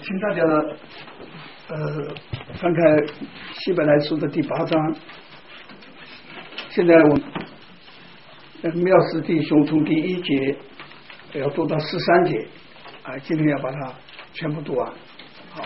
请大家翻开希伯来书的第8章。现在我妙思弟兄从第1节要读到13节啊，今天要把它全部读完。好，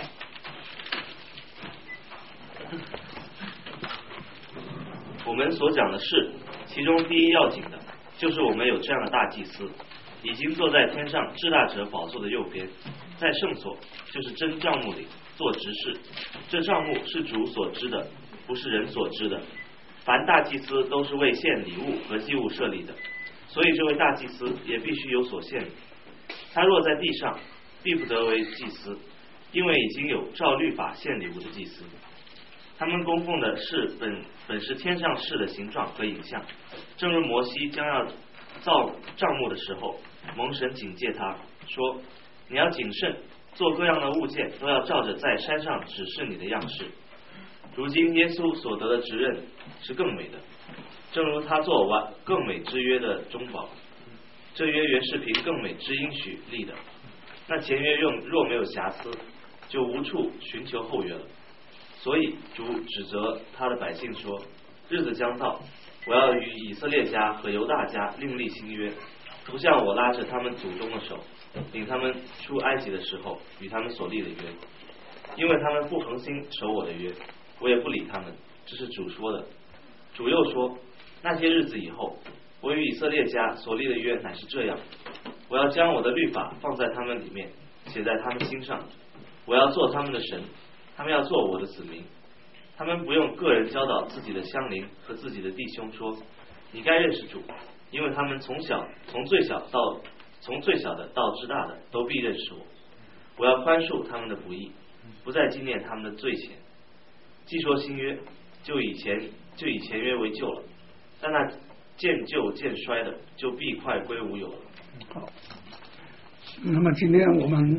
我们所讲的是，其中第一要紧的，就是我们有这样的大祭司，已经坐在天上至大者宝座的右边，在圣所，就是真帐幕里做执事。这帐幕是主所知的，不是人所知的。凡大祭司都是为献礼物和祭物设立的，所以这位大祭司也必须有所献礼。他若在地上，必不得为祭司，因为已经有照律法献礼物的祭司。他们供奉的是本是天上事的形状和影像，正如摩西将要造帐幕的时候，蒙神警戒他说，你要谨慎，做各样的物件都要照着在山上指示你的样式。如今耶稣所得的职任是更美的，正如他做完更美之约的中保。这约原是凭更美之应许立的，那前约若没有瑕疵，就无处寻求后约了。所以主指责他的百姓说，日子将到，我要与以色列家和犹大家另立新约，不像我拉着他们祖宗的手，领他们出埃及的时候与他们所立的约，因为他们不恒心守我的约，我也不理他们。这是主说的。主又说，那些日子以后，我与以色列家所立的约乃是这样，我要将我的律法放在他们里面，写在他们心上，我要做他们的神，他们要做我的子民。他们不用个人教导自己的乡邻和自己的弟兄说，你该认识主，因为他们从最小的到至大的都必认识我。我要宽恕他们的不义，不再纪念他们的罪愆。既说新约，就以前约为旧了，但那渐旧渐衰的，就必快归无有了。 好，那么今天我们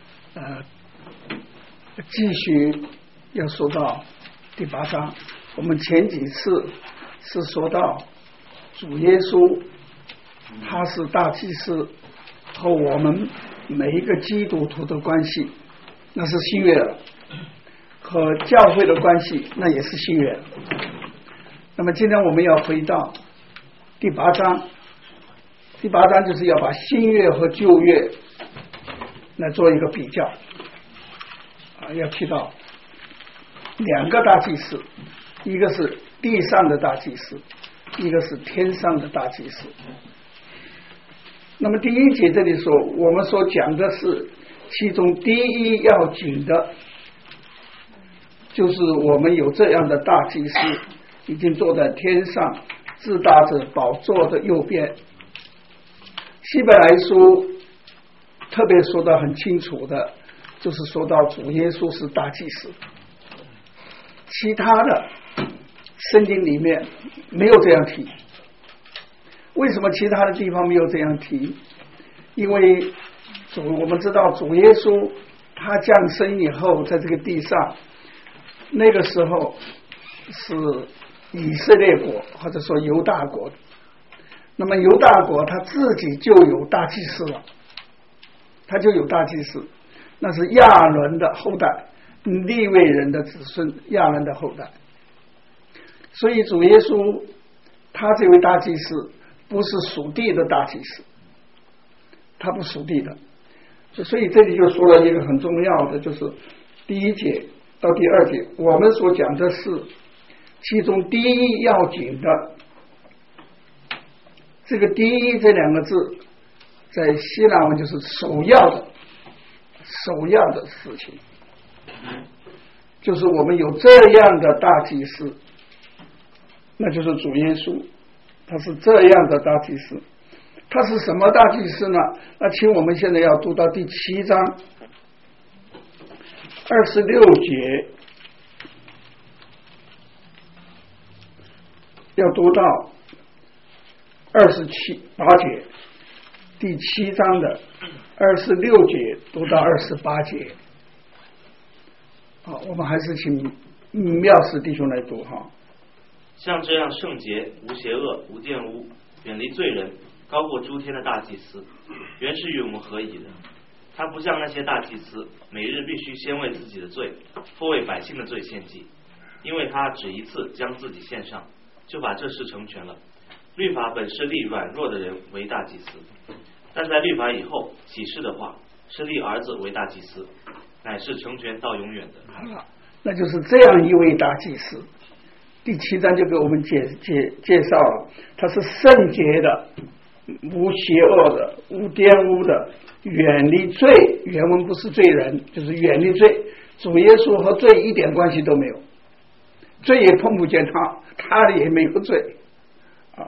继续要说到第8章。我们前几次是说到主耶稣他是大祭司和我们每一个基督徒的关系，那是新约了，和教会的关系那也是新约。那么今天我们要回到第8章。第8章就是要把新约和旧约来做一个比较要提到2个大祭司，一个是地上的大祭司，一个是天上的大祭司。那么第1节这里说，我们所讲的是其中第一要紧的，就是我们有这样的大祭司，已经坐在天上至大者宝座的右边。希伯来书特别说得很清楚的，就是说到主耶稣是大祭司。其他的圣经里面没有这样提。为什么其他的地方没有这样提？因为我们知道主耶稣他降生以后，在这个地上，那个时候是以色列国或者说犹大国，那么犹大国他自己就有大祭司了，他就有大祭司，那是亚伦的后代，利未人的子孙，亚伦的后代。所以主耶稣他这位大祭司不是属地的大祭司，他不属地的。所以这里就说了一个很重要的，就是第1节到第2节，我们所讲的是其中第一要紧的。这个第一这2个字在希腊文就是首要的事情，就是我们有这样的大祭司，那就是主耶稣，他是这样的大祭司。他是什么大祭司呢？那请我们现在要读到第7章26节，要读到8节，第7章的26节读到28节。好，我们还是请妙思弟兄来读哈。 像这样圣洁、无邪恶、无玷污、远离罪人、高过诸天的大祭司，原是与我们合宜的。 他不像那些大祭司，每日必须先为自己的罪，或为百姓的罪献祭，因为他只一次将自己献上，就把这事成全了。律法本是立软弱的人为大祭司，但在律法以后启示的话，是立儿子为大祭司，乃是成全到永远的。 好了，那就是这样一位大祭司。第7章就给我们介绍了，他是圣洁的，无邪恶的，无玷污的，远离罪。原文不是罪人，就是远离罪。主耶稣和罪一点关系都没有，罪也碰不见他，他也没有罪啊。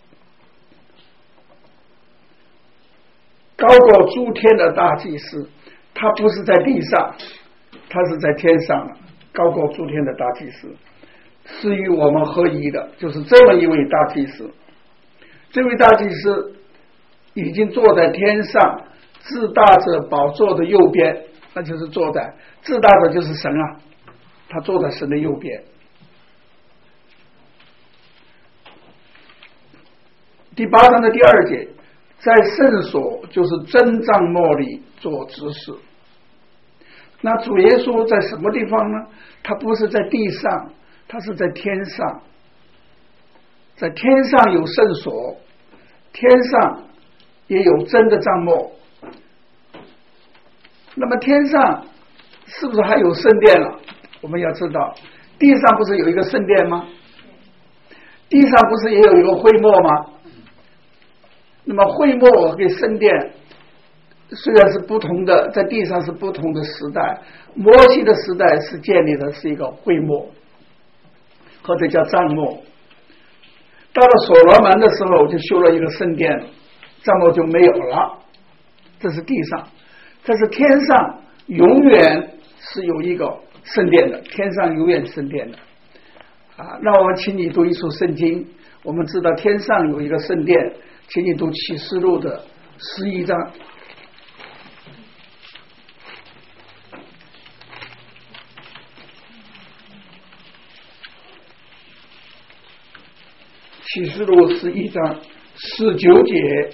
高过诸天的大祭司，他不是在地上，他是在天上的，高过诸天的大祭司，是与我们合一的，就是这么一位大祭司。这位大祭司已经坐在天上至大者宝座的右边，那就是坐在至大者就是神啊，他坐在神的右边。第8章的第2节，在圣所就是真帐幕里做执事。那主耶稣在什么地方呢？他不是在地上，他是在天上。在天上有圣所，天上也有真的帐幕。那么天上是不是还有圣殿了？我们要知道，地上不是有一个圣殿吗？地上不是也有一个会幕吗？那么会幕跟圣殿虽然是不同的，在地上是不同的时代。摩西的时代是建立的是一个会幕，或者叫帐幕。到了所罗门的时候就修了一个圣殿，帐幕就没有了。这是地上，但是天上永远是有一个圣殿的，天上永远圣殿的啊。那我们请你读一处圣经，我们知道天上有一个圣殿，请你读启示录的11章。启示录11章19节，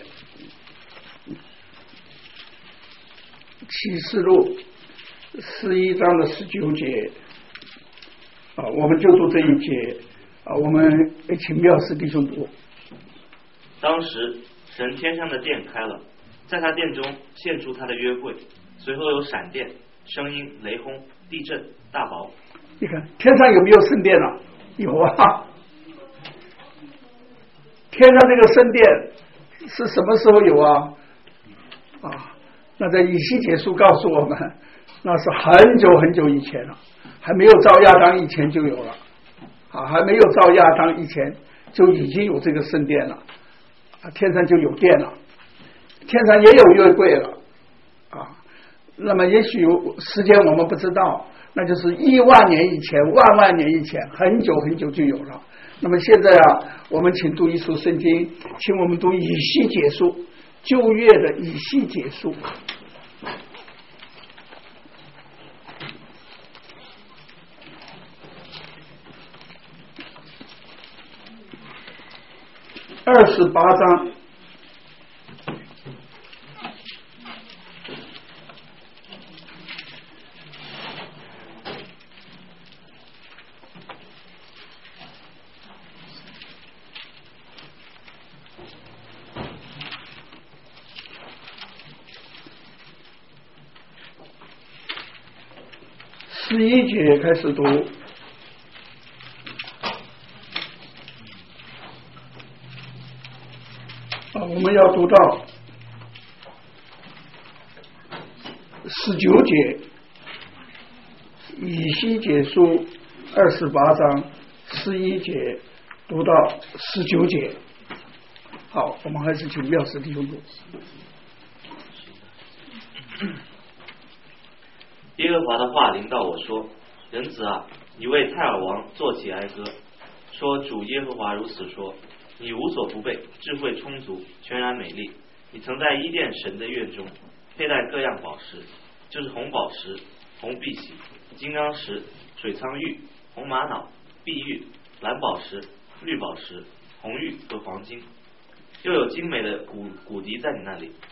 启示录11章的19节啊，我们就读这一节啊，我们请妙师弟兄读。 当时神天上的殿开了，在他殿中现出他的约柜，随后有闪电、声音、雷轰、地震、大雹。 你看天上有没有圣殿啊？有啊。天上这个圣殿是什么时候有啊？那在以西结书告诉我们，那是很久很久以前了，还没有造亚当以前就有了还没有造亚当以前就已经有这个圣殿了天上就有殿了，天上也有约柜了那么也许时间我们不知道，那就是10000年以前、万年以前，很久很久就有了。那么现在我们请读一处圣经，请我们读以西结书，旧约的以西结书。28章。11节开始读。我们要读到19节，以西结书28章11节读到19节。好，我们还是请妙师弟兄读。 耶和华的话临到我说：人子啊，你为泰尔王作起哀歌，说主耶和华如此说：你无所不备，智慧充足，全然美丽。你曾在伊甸神的院中佩戴各样宝石，就是红宝石、红碧玺、金刚石、水苍玉、红玛瑙、碧玉、蓝宝石、绿宝石、红玉和黄金，又有精美的骨笛在你那里，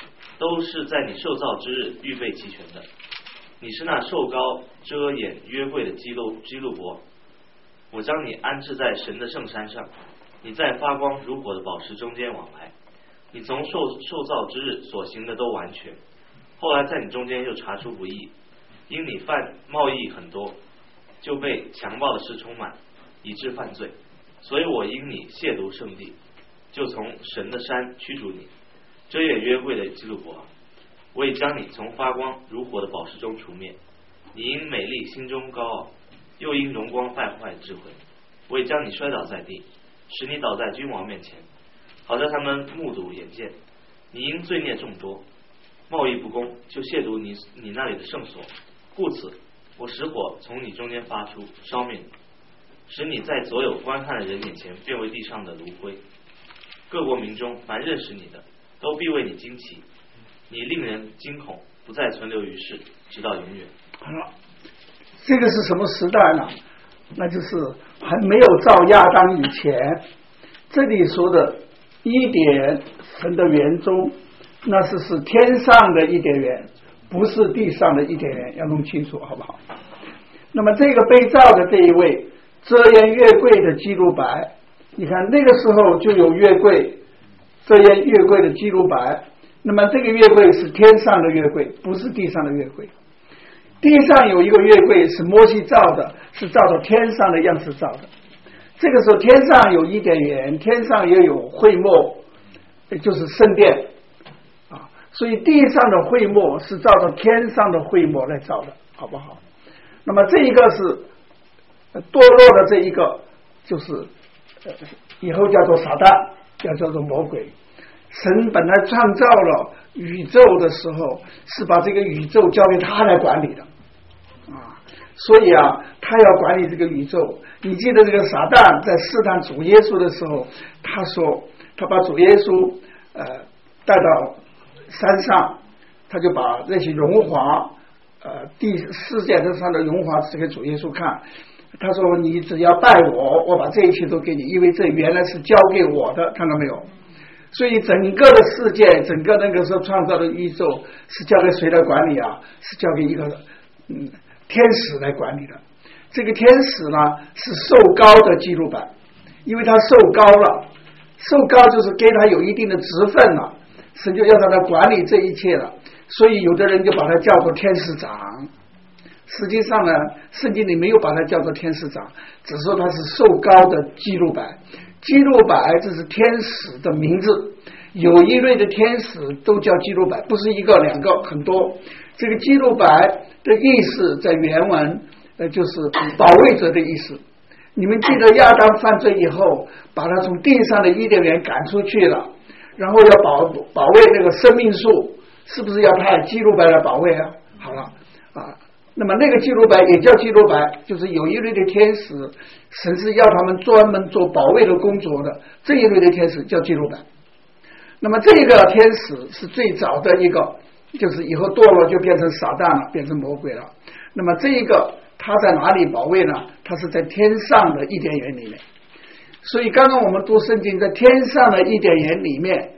都是在你受造之日预备齐全的。你是那受膏遮掩约柜的基路伯，我将你安置在神的圣山上，你在发光如火的宝石中间往来。你从受造之日所行的都完全，后来在你中间又查出不义，因你犯贸易很多，就被强暴的事充满，以致犯罪。所以我因你亵渎圣地，就从神的山驱逐你，遮掩约柜的基路伯，我也将你从发光如火的宝石中除灭。你因美丽心中高傲，又因荣光败坏智慧，我也将你摔倒在地，使你倒在君王面前，好叫他们目睹眼见。你因罪孽众多，贸易不公，就亵渎你那里的圣所，故此我使火从你中间发出，烧灭你，使你在所有观看的人眼前变为地上的炉灰。各国民中凡认识你的，都必为你惊奇，你令人惊恐，不再存留于世，直到永远。 好了，这个是什么时代呢？那就是还没有造亚当以前。这里说的伊甸神的园中，那是天上的伊甸园，不是地上的伊甸园，要弄清楚好不好？那么这个被造的这一位遮掩约柜的基路伯，你看那个时候就有约柜，遮掩约柜的基路伯。那么这个约柜是天上的约柜，不是地上的约柜。地上有一个约柜是摩西造的，是照着天上的样式造的。这个时候天上有伊甸园，天上也有会幕，就是圣殿啊。所以地上的会幕是照着天上的会幕来造的，好不好？那么这一个是堕落的，这一个就是以后叫做撒旦，叫做魔鬼。神本来创造了宇宙的时候，是把这个宇宙交给他来管理的啊，所以他要管理这个宇宙。你记得这个撒旦在试探主耶稣的时候，他说他把主耶稣带到山上，他就把那些荣华世界上的荣华指给主耶稣看。他说你只要拜我，我把这一切都给你，因为这原来是交给我的，看到没有？所以整个的世界，整个那个时候创造的宇宙是交给谁来管理啊？是交给一个天使来管理的。这个天使呢是受膏的基路伯，因为他受膏了，受膏就是给他有一定的职分了，神就要他来管理这一切了。所以有的人就把他叫做天使长，实际上呢圣经里没有把他叫做天使长，只说他是受膏的基路伯。基路伯这是天使的名字，有一类的天使都叫基路伯，不是一个两个，很多。这个基路伯的意思在原文就是保卫者的意思。你们记得亚当犯罪以后，把他从地上的伊甸园赶出去了，然后要保卫那个生命树，是不是要派基路伯来保卫啊？好了那么那个基路伯也叫基路伯，就是有一类的天使，神是要他们专门做保卫的工作的，这一类的天使叫基路伯。那么这个天使是最早的一个，就是以后堕落就变成撒旦了，变成魔鬼了。那么这一个他在哪里保卫呢？他是在天上的伊甸园里面。所以刚刚我们读圣经，在天上的伊甸园里面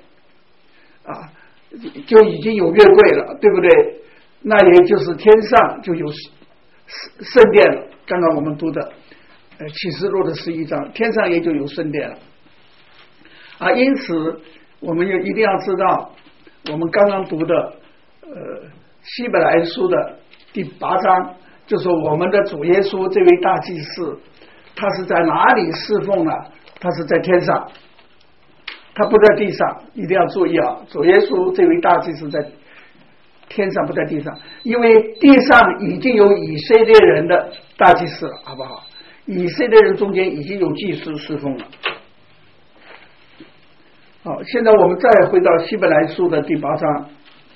就已经有约柜了，对不对？那也就是天上就有圣殿了。刚刚我们读的启示录的11章，天上也就有圣殿了因此我们也一定要知道，我们刚刚读的希伯来书的第8章，就说我们的主耶稣这位大祭司，他是在哪里侍奉呢？他是在天上，他不在地上。一定要注意主耶稣这位大祭司在天上，不在地上，因为地上已经有以色列人的大祭司了，好不好？以色列人中间已经有祭司侍奉了。好，现在我们再回到希伯来书的第8章。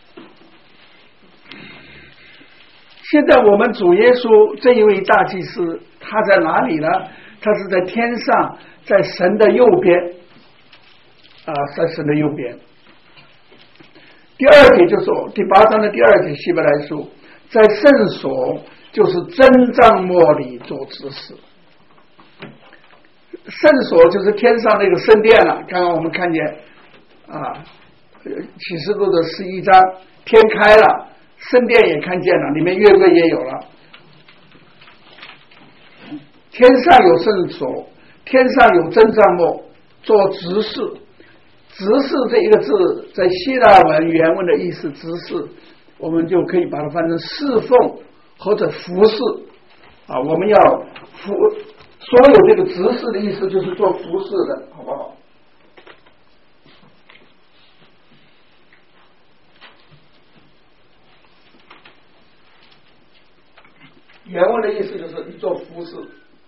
现在我们主耶稣这一位大祭司，他在哪里呢？他是在天上，在神的右边在神的右边。第2节就说，第8章的第2节希伯来书，在圣所就是真帐幕里做执事。圣所就是天上那个圣殿了。刚刚我们看见启示录的11章，天开了，圣殿也看见了，里面约柜也有了。天上有圣所，天上有真帐幕，做执事。执事这一个字在希腊文原文的意思，执事我们就可以把它翻成侍奉或者服侍啊。我们要所有这个执事的意思就是做服侍的，好不好？原文的意思就是你做服侍。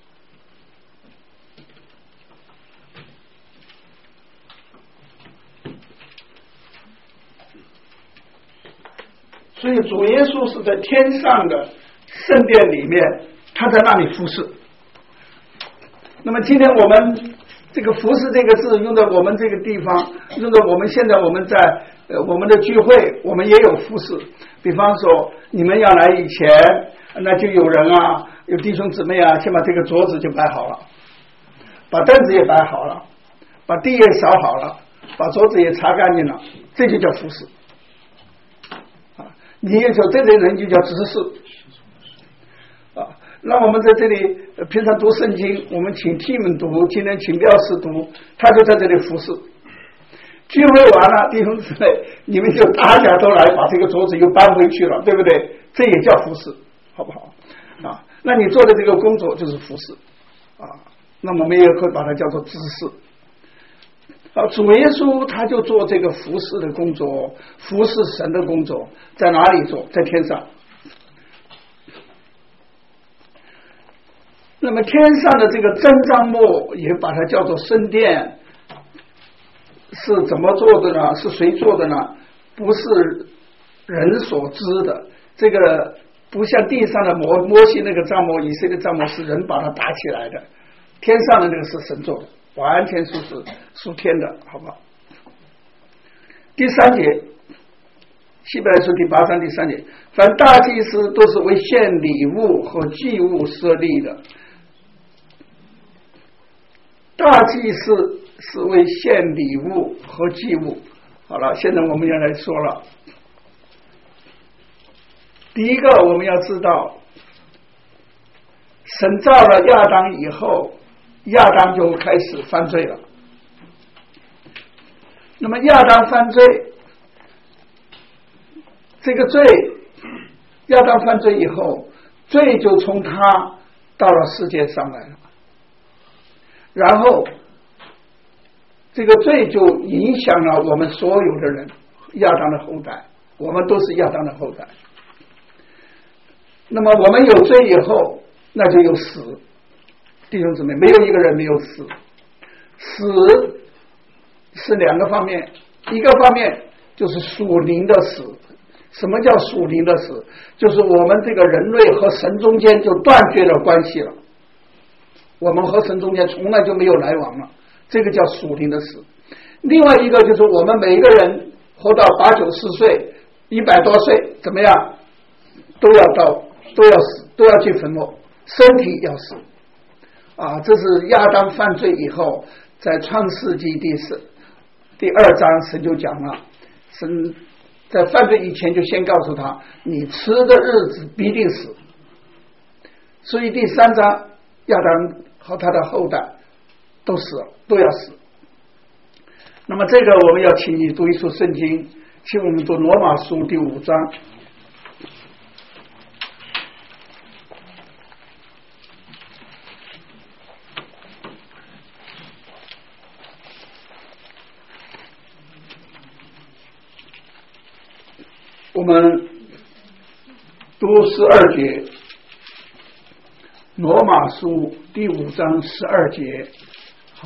所以主耶稣是在天上的圣殿里面，他在那里服侍。那么今天我们这个服侍这个字用在我们这个地方，用在我们现在我们在我们的聚会，我们也有服侍。比方说你们要来以前，那就有人啊，有弟兄姊妹啊，先把这个桌子就摆好了，把凳子也摆好了，把地也扫好了，把桌子也擦干净了，这就叫服侍。你也说这类人就叫执事啊。那我们在这里平常读圣经，我们请弟们读，今天请廖师读，他就在这里服侍。聚会完了，弟兄姊妹，你们就大家都来把这个桌子又搬回去了，对不对？这也叫服侍，好不好啊？那你做的这个工作就是服侍啊。那么我们也可以把它叫做执事。主耶稣他就做这个服侍的工作，服侍神的工作，在哪里做？在天上。那么天上的这个真帐幕也把它叫做圣殿，是怎么做的呢？是谁做的呢？不是人所知的，这个不像地上的摩西那个帐幕，以色列帐幕是人把它搭起来的，天上的那个是神做的，完全是属天的，好不好？第3节，希伯来书第8章第3节，凡大祭司都是为献礼物和祭物设立的。大祭司是为献礼物和祭物。好了，现在我们要来说了。第一个，我们要知道，神造了亚当以后，亚当就开始犯罪了。那么亚当犯罪，这个罪，亚当犯罪以后，罪就从他到了世界上来了，然后这个罪就影响了我们所有的人，亚当的后代，我们都是亚当的后代。那么我们有罪以后，那就有死，弟兄姊妹，没有一个人没有死。死是2个方面，一个方面就是属灵的死。什么叫属灵的死？就是我们这个人类和神中间就断绝了关系了，我们和神中间从来就没有来往了，这个叫属灵的死。另外一个就是我们每一个人活到80、90岁、100多岁，怎么样，都要死，都要去坟墓，身体要死啊！这是亚当犯罪以后，在创世纪第2章神就讲了，神在犯罪以前就先告诉他，你吃的日子必定死。所以第3章亚当和他的后代都死了，都要死。那么这个我们要请你读一书圣经，请我们读罗马书第5章。我们读12节，罗马书第5章12节。好，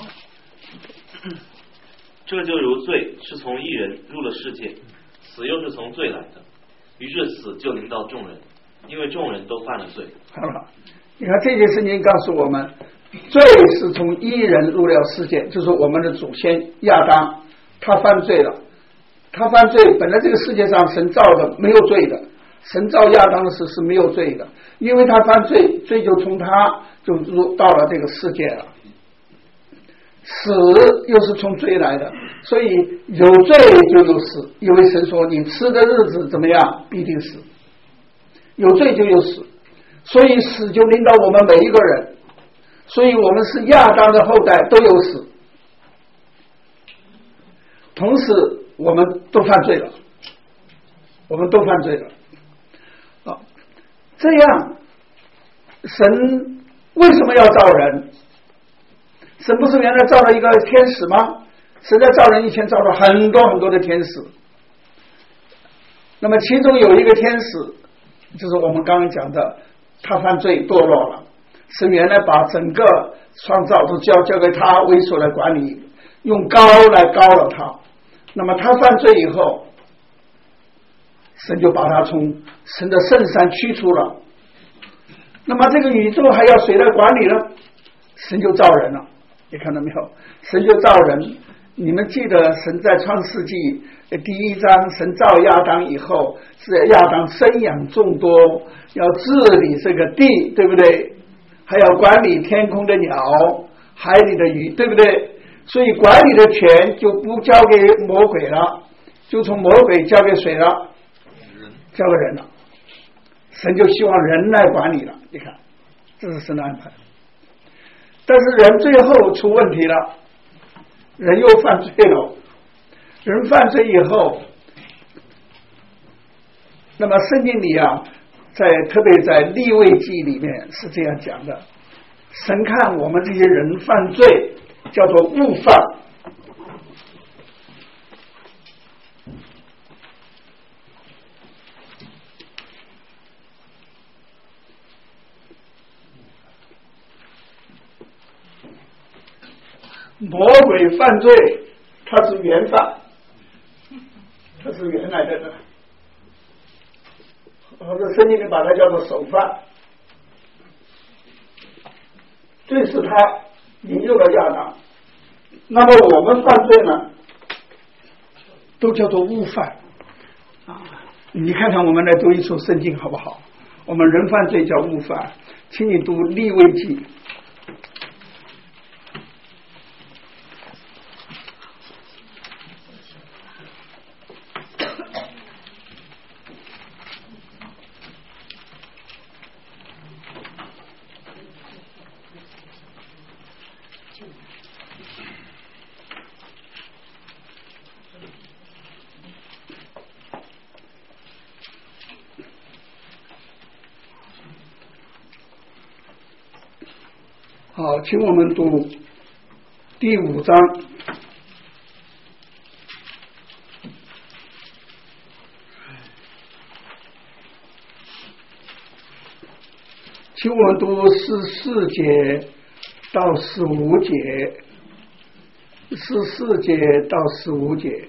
这就如罪是从一人入了世界，死又是从罪来的，于是死就临到众人，因为众人都犯了罪。 好了，你看这件事情告诉我们，罪是从一人入了世界，就是我们的祖先亚当，他犯罪了。他犯罪，本来这个世界上神造的没有罪的，神造亚当的时是没有罪的，因为他犯罪，罪就从他就到了这个世界了。 死又是从罪来的，所以有罪就有死，因为神说你吃的日子怎么样，必定死。有罪就有死，所以死就临到我们每一个人，所以我们是亚当的后代，都有死。同时我们都犯罪了，我们都犯罪了。这样神为什么要造人？神不是原来造了一个天使吗？神在造人以前造了很多很多的天使，那么其中有一个天使就是我们刚刚讲的，他犯罪堕落了，神原来把整个创造都交给他为所来管理，用膏来膏了他。那么他犯罪以后，神就把他从神的圣山驱出了。那么这个宇宙还要谁来管理呢？神就造人了，你看到没有？神就造人。你们记得神在创世纪第1章，神造亚当以后，是亚当生养众多，要治理这个地，对不对？还要管理天空的鸟，海里的鱼，对不对？所以管理的权就不交给魔鬼了，就从魔鬼交给谁了？交给人了。神就希望人来管理了，你看，这是神的安排。但是人最后出问题了，人又犯罪了。人犯罪以后，那么圣经里啊，特别在利未记里面是这样讲的：神看我们这些人犯罪，叫做误犯。魔鬼犯罪，他是原犯，他是原来的，或者圣经里把它叫做首犯。罪是他引诱了亚当，那么我们犯罪呢，都叫做误犯啊！你看看，我们来读一处圣经好不好？我们人犯罪叫误犯，请你读利未记。好，请我们读第5章。请我们读14节到15节，14节到15节。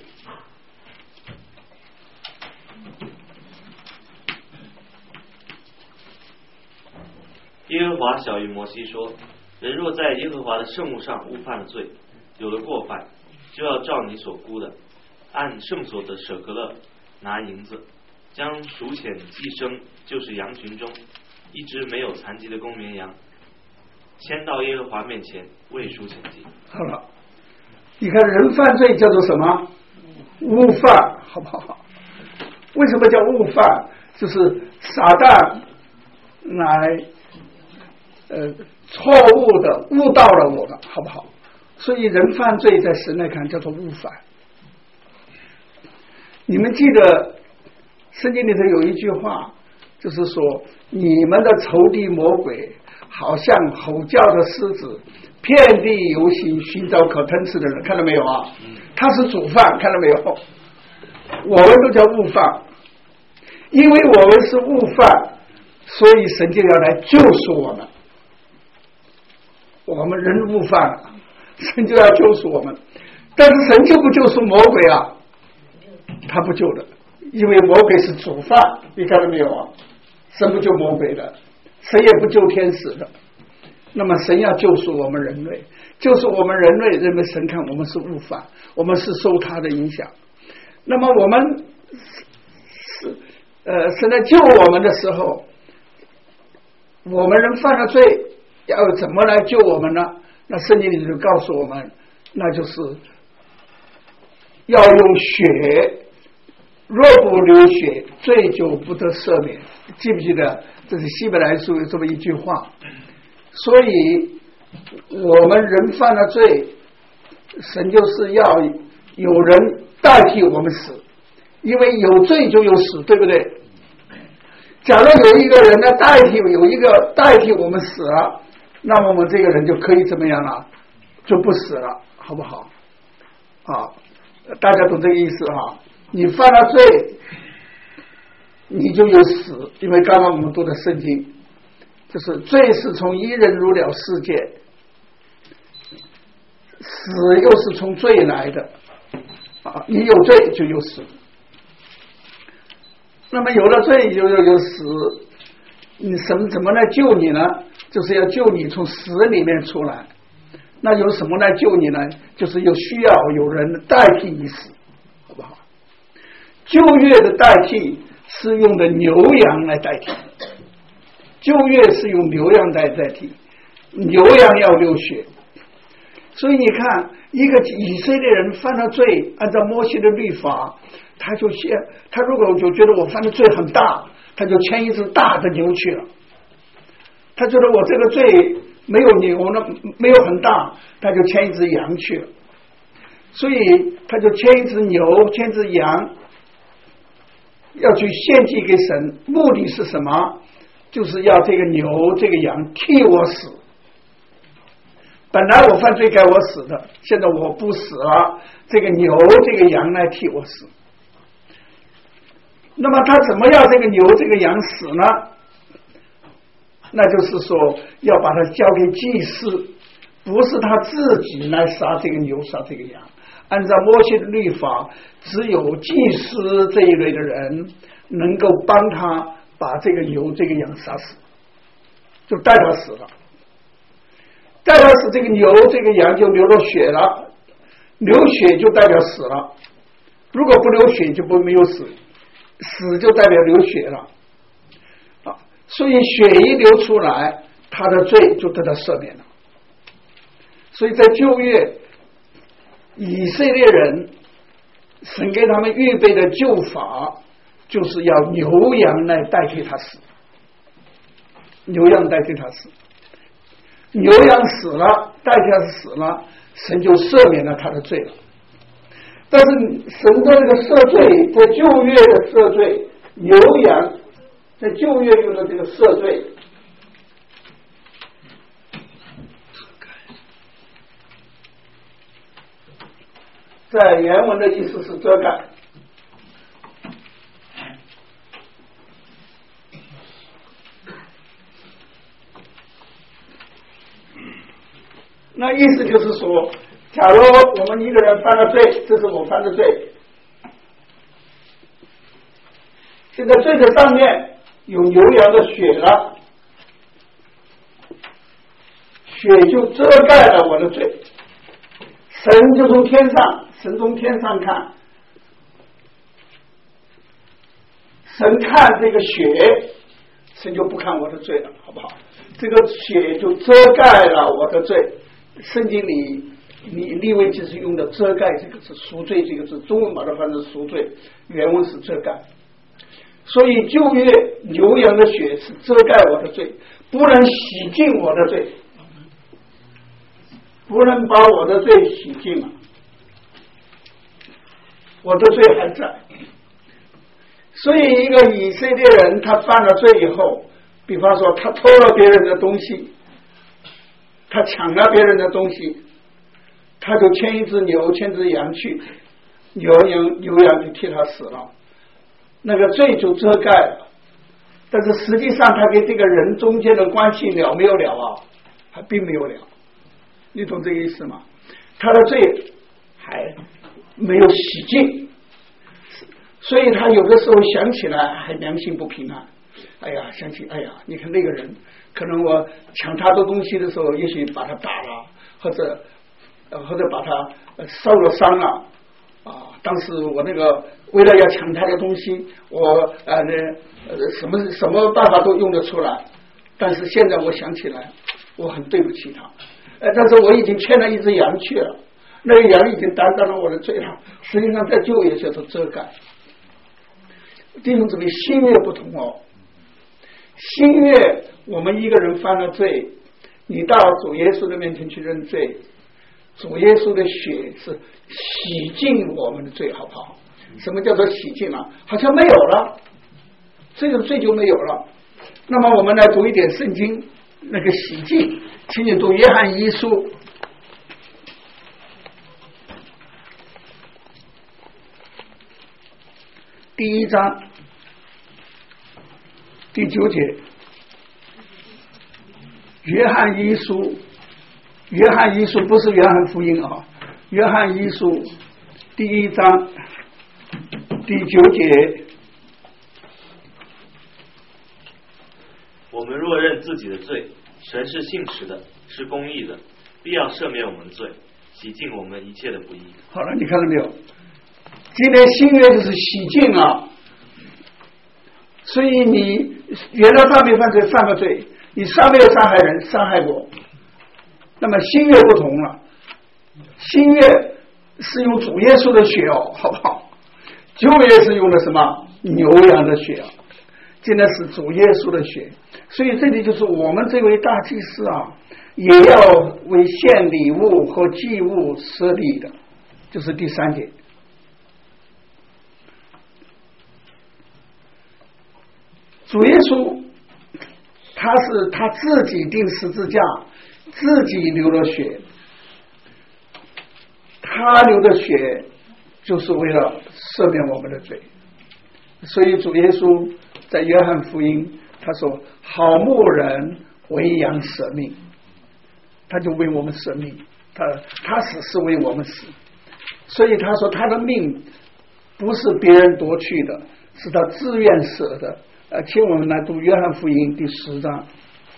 耶和华晓谕摩西说：人若在耶和华的圣物上误犯了罪，有了过犯，就要照你所估的，按圣所的舍革勒拿银子，将赎愆祭牲，就是羊群中一只没有残疾的公绵羊，牵到耶和华面前为赎愆祭。 好了，你看人犯罪叫做什么？误犯，好不好？为什么叫误犯？就是撒旦来错误的误导了我们，好不好？所以人犯罪在神来看叫做误犯。你们记得圣经里头有一句话，就是说你们的仇敌魔鬼好像吼叫的狮子，遍地游行，寻找可吞吃的人，看到没有啊？他是主犯，看到没有？我们都叫误犯，因为我们是误犯，所以神就要来救赎我们。我们人误犯了，神就要救赎我们，但是神就不救赎魔鬼啊，他不救的，因为魔鬼是主犯，你看到没有啊？神不救魔鬼的，神也不救天使的。那么神要救赎我们人类，救赎我们人类，认为神看我们是误犯，我们是受他的影响。那么我们神在救我们的时候，我们人犯了罪，要怎么来救我们呢？那圣经里就告诉我们， 那就是要用血，若不流血，罪就不得赦免。记不记得这是希伯来书有这么一句话？所以我们人犯了罪，神就是要有人代替我们死，因为有罪就有死，对不对？假如有一个人呢有一个代替我们死了，那么我们这个人就可以怎么样了？就不死了，好不好？啊，大家懂这个意思哈？你犯了罪，你就有死，因为刚刚我们读的圣经，就是罪是从一人入了世界，死又是从罪来的啊！你有罪就有死，那么有了罪就有死，你怎么来救你呢？就是要救你从死里面出来。那有什么来救你呢？就是需要有人代替你死，好不好？旧约的代替是用的牛羊来代替，旧约是用牛羊来代替，牛羊要流血。所以你看，一个以色列人犯了罪，按照摩西的律法，他如果就觉得我犯的罪很大，他就牵一只大的牛去了。他觉得我这个罪没有牛呢，没有很大，他就牵一只羊去了。所以他就牵一只牛，牵一只羊，要去献祭给神，目的是什么？就是要这个牛这个羊替我死。本来我犯罪该我死的，现在我不死了，这个牛这个羊来替我死。那么他怎么要这个牛这个羊死呢？那就是说要把它交给祭司，不是他自己来杀这个牛杀这个羊。按照摩西的律法，只有祭司这一类的人能够帮他把这个牛这个羊杀死，就带他死了。带他死，这个牛这个羊就流了血了，流血就代表死了。如果不流血就没有死，死就代表流血了。所以血一流出来，他的罪就得到赦免了。所以在旧约，以色列人神给他们预备的救法，就是要牛羊来代替他死，牛羊代替他死，牛羊死了，代替他死了，神就赦免了他的罪了。但是神的这个赦罪，在旧约的赦罪，牛羊在旧约用的这个赦罪，在原文的意思是遮盖。那意思就是说，假如我们一个人犯了罪，这是我犯的罪，这个罪的上面有牛羊的血了，血就遮盖了我的罪。神就从天上，神从天上看，神看这个血，神就不看我的罪了，好不好？这个血就遮盖了我的罪。圣经里利未记是用的遮盖这个字，赎罪这个字，中文把它翻成赎罪，原文是遮盖。所以旧约牛羊的血是遮盖我的罪，不能洗净我的罪，不能把我的罪洗净了，我的罪还在。所以一个以色列人他犯了罪以后，比方说他偷了别人的东西，他抢了别人的东西，他就牵一只牛牵只羊去，牛羊就替他死了，那个罪就遮盖了。但是实际上他跟这个人中间的关系了没有了啊？还并没有了，你懂这个意思吗？他的罪还没有洗净，所以他有的时候想起来还良心不平安。哎呀，想起哎呀，你看那个人，可能我抢他的东西的时候，也许把他打了，或者把他受了伤了啊。当时我那个为了要抢他的东西，我什么办法都用得出来。但是现在我想起来，我很对不起他。但是我已经牵了一只羊去了， 那个羊已经担当了我的罪了。实际上在旧约叫做遮盖。弟兄姊妹，新约不同哦。新约我们一个人犯了罪，你到主耶稣的面前去认罪，主耶稣的血是洗净我们的罪，好不好？什么叫做洗净啊？好像没有了，这个罪就没有了。那么我们来读一点圣经，那个洗净，请你读约翰一书第1章第9节。约翰一书，约翰一书不是约翰福音啊，约翰一书第1章第9节。 我们若认自己的罪，神是信实的，是公义的，必要赦免我们罪，洗净我们一切的不义。 好了，你看到没有？今天新约就是洗净啊。所以你原来上面犯罪犯个罪，你上面伤害人伤害过，那么新约不同了，新约是用主耶稣的血哦，好不好？旧约是用的什么？牛羊的血啊，现在是主耶稣的血。所以这里就是我们这位大祭司啊，也要为献礼物和祭物设立的，就是第3节。主耶稣他自己钉十字架，自己流了血，他流的血就是为了赦免我们的罪。所以主耶稣在约翰福音他说，好牧人为羊舍命，他就为我们舍命，他死是为我们死。所以他说他的命不是别人夺去的，是他自愿舍的。请我们来读约翰福音第10章。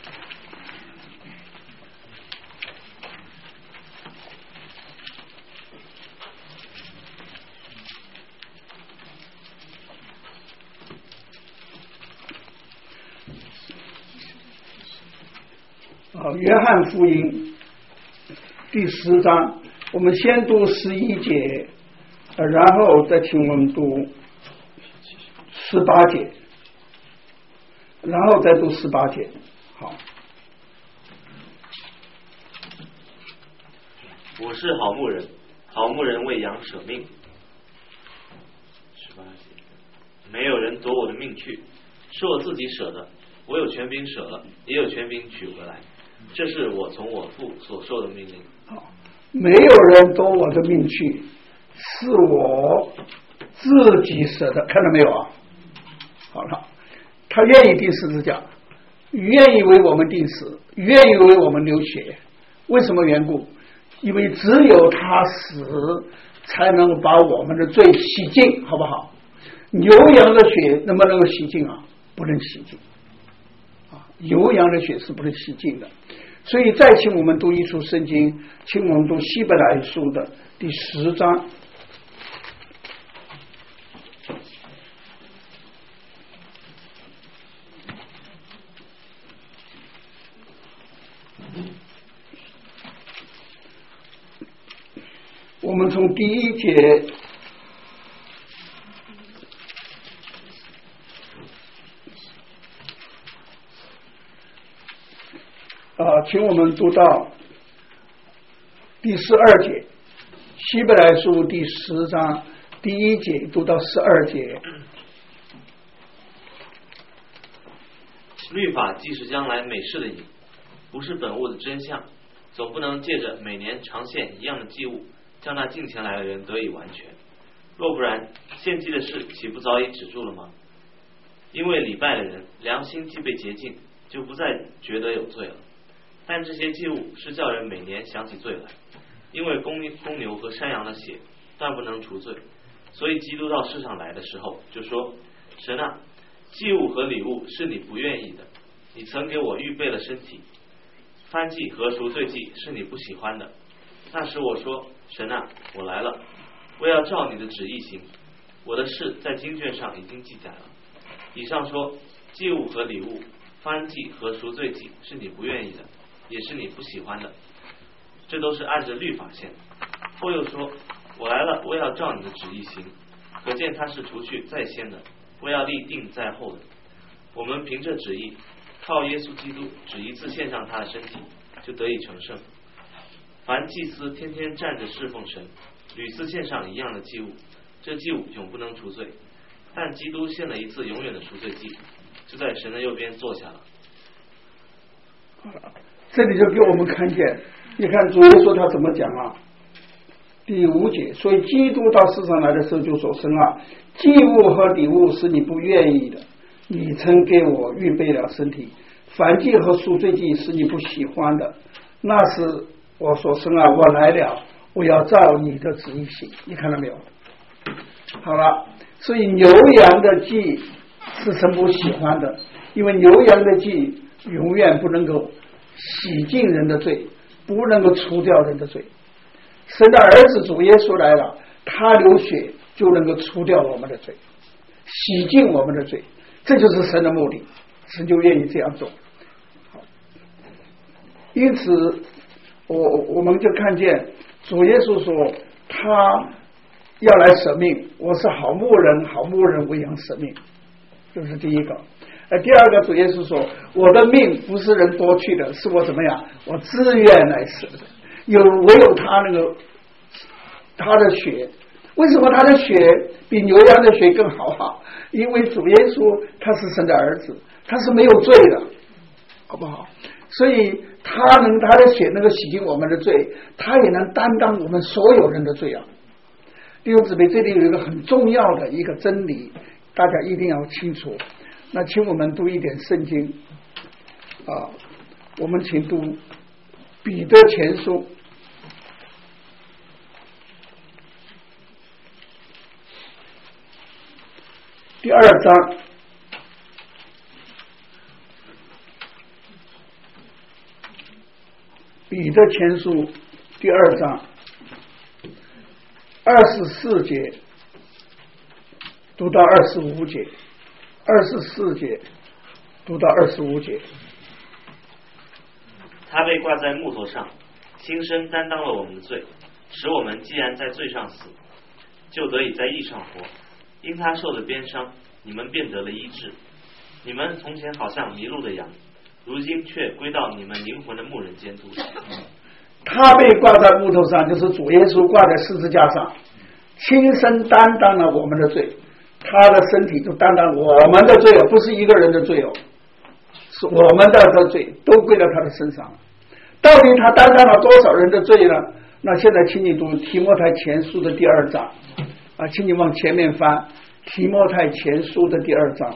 约翰福音第10章，我们先读11节，然后再请我们读18节，然后再读18节。好， 我是好牧人，好牧人为羊舍命。18节，没有人夺我的命去，是我自己舍的，我有权柄舍了，也有权柄取回来，这是我从我父所受的命令。 好，没有人夺我的命去，是我自己舍的，看到没有啊？好了，他愿意钉十字架，愿意为我们钉死，愿意为我们流血。为什么缘故？因为只有他死才能把我们的罪洗净，好不好？牛羊的血能不能够洗净啊？不能洗净啊，牛羊的血是不能洗净的。所以再请我们读一处圣经，请我们读希伯来书的第10章。我们从第1节请我们读到第12节，希伯来书第10章第1节读到12节。 律法既是将来美事的影，不是本物的真相，总不能借着每年常献一样的祭物，将那敬前来的人得以完全。若不然，献祭的事岂不早已止住了吗？因为礼拜的人良心既被洁净，就不再觉得有罪了。但这些祭物是叫人每年想起罪来，因为公牛和山羊的血断不能除罪。所以基督到世上来的时候就说，神啊，祭物和礼物是你不愿意的，你曾给我预备了身体，燔祭和赎罪祭是你不喜欢的。那时我说，神啊，我来了，我要照你的旨意行，我的事在经卷上已经记载了。以上说，祭物和礼物，燔祭和赎罪祭是你不愿意的，也是你不喜欢的，这都是按着律法献的。 后又说，我来了，我要照你的旨意行。可见他是除去在先的，我要立定在后的。我们凭着旨意，靠耶稣基督只一次献上他的身体，就得以成圣。凡祭司天天站着侍奉神，屡次献上一样的祭物，这祭物永不能除罪。但基督献了一次永远的赎罪祭，就在神的右边坐下了。 这里就给我们看见，你看主耶稣他怎么讲啊？第5节，所以基督到世上来的时候就说：神啊，祭物和礼物是你不愿意的，你曾给我预备了身体；燔祭和赎罪祭是你不喜欢的。那时我说：神啊，我来了，我要照你的旨意行。你看到没有？好了，所以牛羊的祭是神不喜欢的，因为牛羊的祭永远不能够洗净人的罪，不能够除掉人的罪。神的儿子主耶稣来了，他流血就能够除掉我们的罪，洗净我们的罪，这就是神的目的，神就愿意这样做。因此我们就看见主耶稣说他要来舍命，我是好牧人，好牧人为羊舍命，这是第一个。第二个，主耶稣说我的命不是人夺去的，是我怎么样，我自愿来舍的。唯有他的血，为什么他的血比牛羊的血更好？因为主耶稣他是神的儿子，他是没有罪的，好不好？所以他的血能够洗净我们的罪，他也能担当我们所有人的罪啊。弟兄姊妹，这里有一个很重要的一个真理，大家一定要清楚。那请我们读一点圣经啊，我们请读彼得前书第2章，彼得前书第2章24节读到25节，24节读到25节。 他被挂在木头上，亲身担当了我们的罪，使我们既然在罪上死，就得以在义上活。因他受的鞭伤，你们便得了医治。你们从前好像迷路的羊，如今却归到你们灵魂的牧人监督。 他被挂在木头上，就是主耶稣挂在十字架上，亲身担当了我们的罪，他的身体就担当我们的罪，不是一个人的罪哦，是我们的罪都归到他的身上。到底他担当了多少人的罪呢？那现在请你读提摩太前书的第2章啊，请你往前面翻提摩太前书的第2章。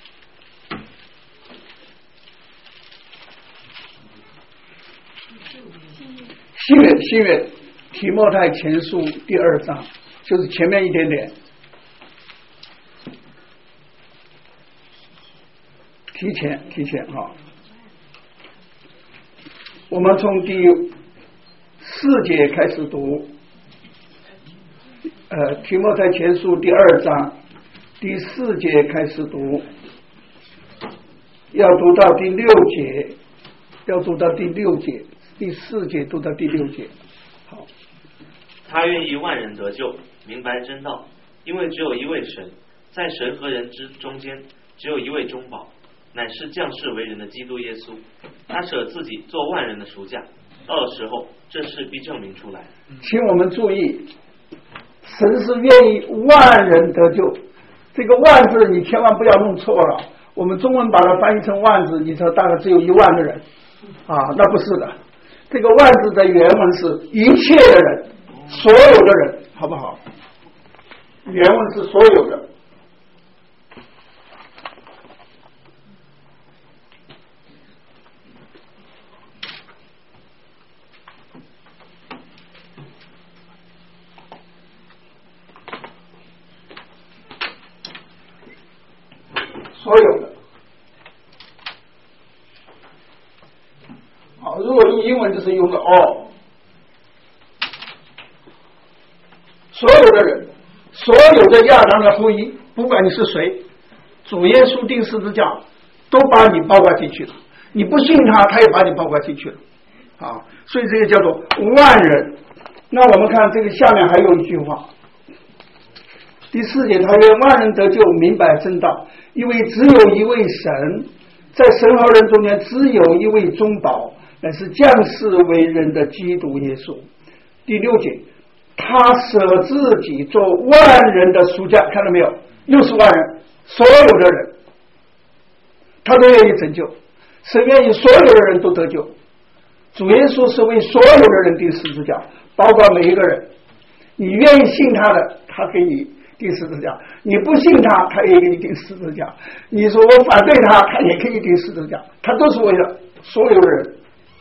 新约提摩太前书第2章，就是前面一点点，提前哈。我们从第4节开始读，提摩太前书第2章第4节开始读，要读到第6节，第4节读到第6节。好， 他愿意万人得救，明白真道，因为只有一位神，在神和人之中间只有一位中保，乃是降世为人的基督耶稣。他舍自己做万人的赎价，到了时候，这事必证明出来。 请我们注意，神是愿意万人得救。这个万字你千万不要弄错了，我们中文把它翻译成万字，你说大概只有1万个人啊，那不是的。这个万字的原文是一切的人，所有的人，好不好？原文是所有的。所有的。好，如果用英文就是用的 all， 所有的人，所有的亚当的后裔，不管你是谁，主耶稣钉十字架都把你包括进去了，你不信他，他也把你包括进去了啊，所以这个叫做万人那我们看这个下面还有一句话，第4节，他愿万人得救，明白真道，因为只有一位神，在神和人中间只有一位中保，乃是降世为人的基督耶稣。第6节，他舍自己做万人的赎价，看到没有？60万人，所有的人他都愿意拯救，神愿意所有的人都得救。主耶稣是为所有的人钉十字架，包括每一个人，你愿意信他的，他给你钉十字架；你不信他，他也给你钉十字架。你说我反对他，他也可以钉十字架，他都是为了所有的人。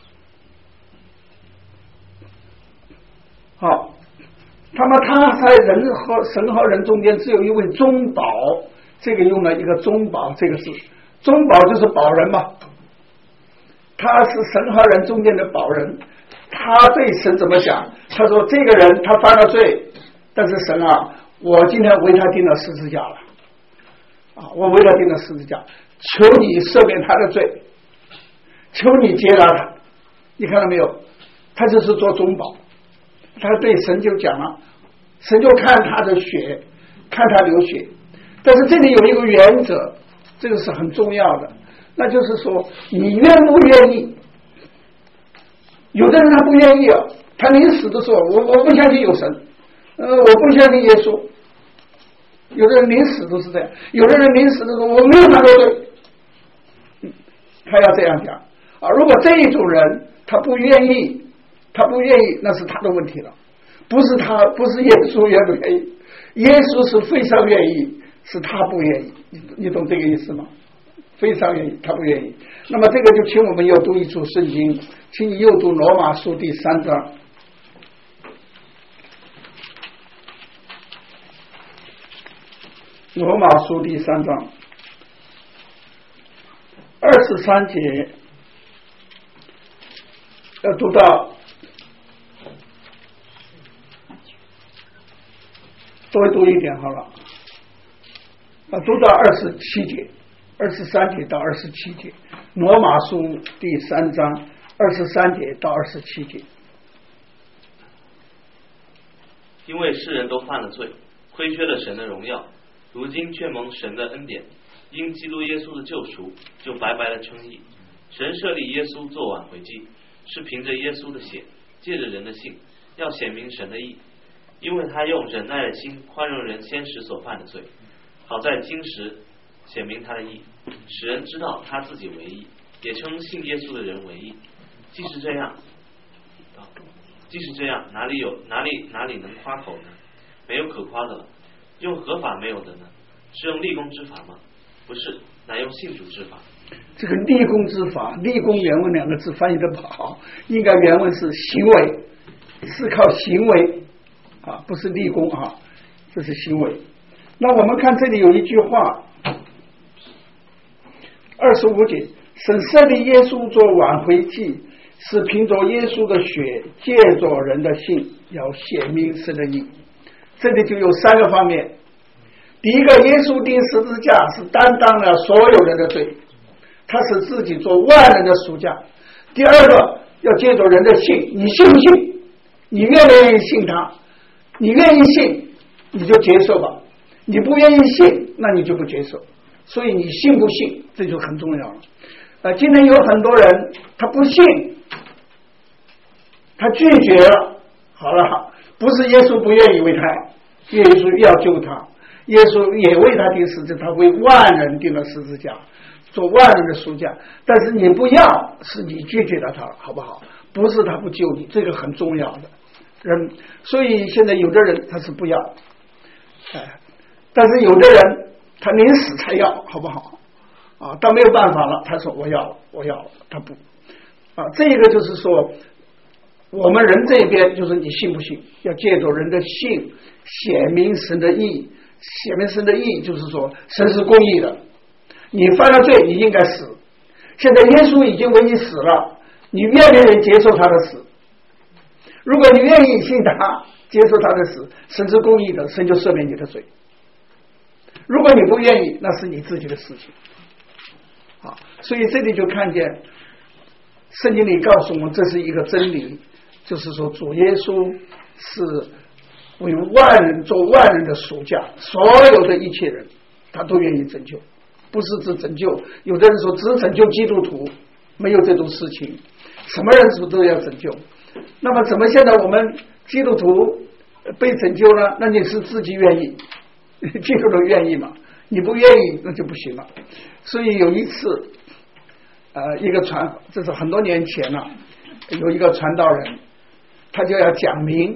好，那么他在人和神和人中间只有一位中保，这个用了一个中保这个字，中保就是保人嘛，他是神和人中间的保人。他对神怎么想？他说这个人他犯了罪，但是神啊，我今天为他钉了十字架了啊，我为他钉了十字架，求你赦免他的罪，求你接纳他。你看到没有？他就是做中保，他对神就讲了，神就看他的血，看他流血。但是这里有一个原则，这个是很重要的，那就是说你愿不愿意。有的人他不愿意啊，他临死的时候，我不相信有神，我不相信耶稣。有的人临死都是这样，有的人临死的时候，我没有犯过罪，他要这样讲啊。如果这一种人他不愿意，那是他的问题了，不是耶稣愿不愿意，耶稣是非常愿意，是他不愿意，你懂这个意思吗？非常愿意，他不愿意。那么这个就请我们又读一处圣经，请你又读罗马书第3章。罗马书第3章23节，要读到多读一点好了，读到27节。23节到27节，罗马书第3章23节到27节。 因为世人都犯了罪，亏缺了神的荣耀，如今却蒙神的恩典，因基督耶稣的救赎，就白白的称义。神设立耶稣做挽回祭，是凭着耶稣的血，借着人的信，要显明神的义，因为他用忍耐的心宽容人先时所犯的罪，好在今时显明他的义，使人知道他自己为义，也称信耶稣的人为义。既是这样，哪里能夸口呢？没有可夸的了。用合法没有的呢？是用立功之法吗？不是，乃用信主之法。 这个立功之法，立功原文2个字翻译的不好，应该原文是行为，是靠行为啊，不是立功啊，这是行为。那我们看这里有一句话，25节，神设立耶稣做挽回祭，是凭着耶稣的血，借着人的信，要显明神的义。这里就有3个方面。第一个，耶稣钉十字架是担当了所有人的罪，他是自己做万人的赎价。第二个，要借着人的信，你信不信？你愿不愿意信他？你愿意信，你就接受吧；你不愿意信，那你就不接受。所以你信不信，这就很重要了。今天有很多人他不信，他拒绝了，好了，不是耶稣不愿意为他，耶稣要救他，耶稣也为他钉十字架，他为万人钉了十字架，做万人的赎价。但是你不要，是你拒绝了他，好不好？不是他不救你，这个很重要的人。所以现在有的人他是不要，但是有的人他临死才要，好不好？啊，他没有办法了，他说我要了，他不啊。这个就是说，我们人这边就是你信不信，要借着人的信显明神的义。显明神的义就是说，神是公义的，你犯了罪，你应该死。现在耶稣已经为你死了，你愿不愿意接受他的死？如果你愿意信他，接受他的死，神是公义的，神就赦免你的罪。如果你不愿意，那是你自己的事情。好，所以这里就看见圣经里告诉我们，这是一个真理，就是说主耶稣是为万人做万人的赎价，所有的一切人他都愿意拯救，不是只拯救。有的人说只拯救基督徒，没有这种事情，什么人都要拯救。那么怎么现在我们基督徒被拯救了？那你是自己愿意，基督徒愿意吗？你不愿意那就不行了。所以有一次一个这是很多年前了，有一个传道人他就要讲明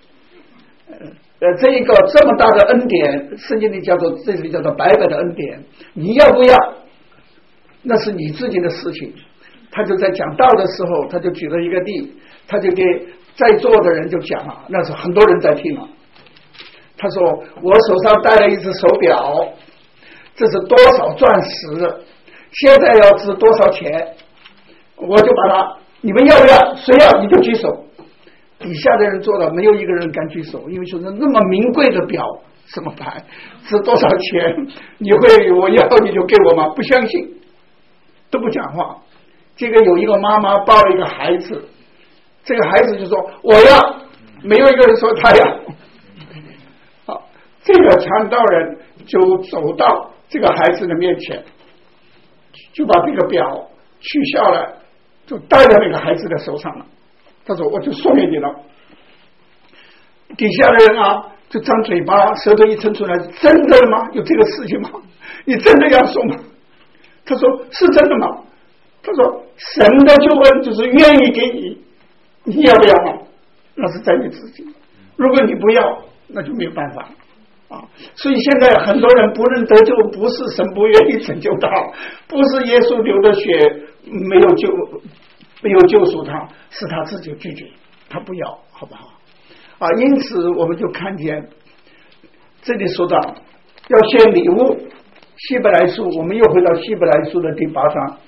这一个这么大的恩典，圣经里这里叫做白白的恩典，你要不要那是你自己的事情。他就在讲道的时候，他就举了一个例，他就给在座的人就讲了，那是很多人在听了。他说我手上戴了一只手表，这是多少钻石，现在要值多少钱，我就把它，你们要不要？谁要你就举手。底下的人做了，没有一个人敢举手，因为说那么名贵的表什么牌值多少钱，你会我要你就给我吗？不相信，都不讲话。这个有一个妈妈抱了一个孩子，这个孩子就说我要，没有一个人说他要。好，这个传道人就走到这个孩子的面前，就把这个表取下来，就戴在那个孩子的手上了。他说我就送给你了。底下的人啊就张嘴巴，舌头一伸出来，真的吗？有这个事情吗？你真的要送吗？他说是真的吗？他说神的救恩就是愿意给你，你要不要吗？那是在你自己，如果你不要那就没有办法啊。所以现在很多人不能得救，不是神不愿意拯救他，不是耶稣流的血没有救赎他，是他自己拒绝，他不要，好不好啊？因此我们就看见这里说到要献礼物，希伯来书，我们又回到希伯来书的第8章。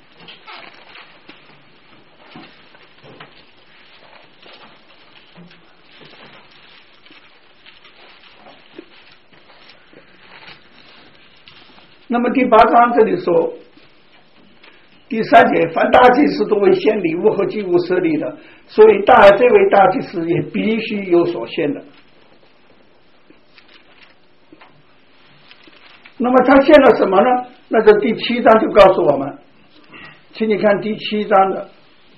那么第8章这里说第3节，凡大祭司都为献礼物和祭物设立的，所以这位大祭司也必须有所献的。那么他献了什么呢？那就第7章就告诉我们，请你看第7章的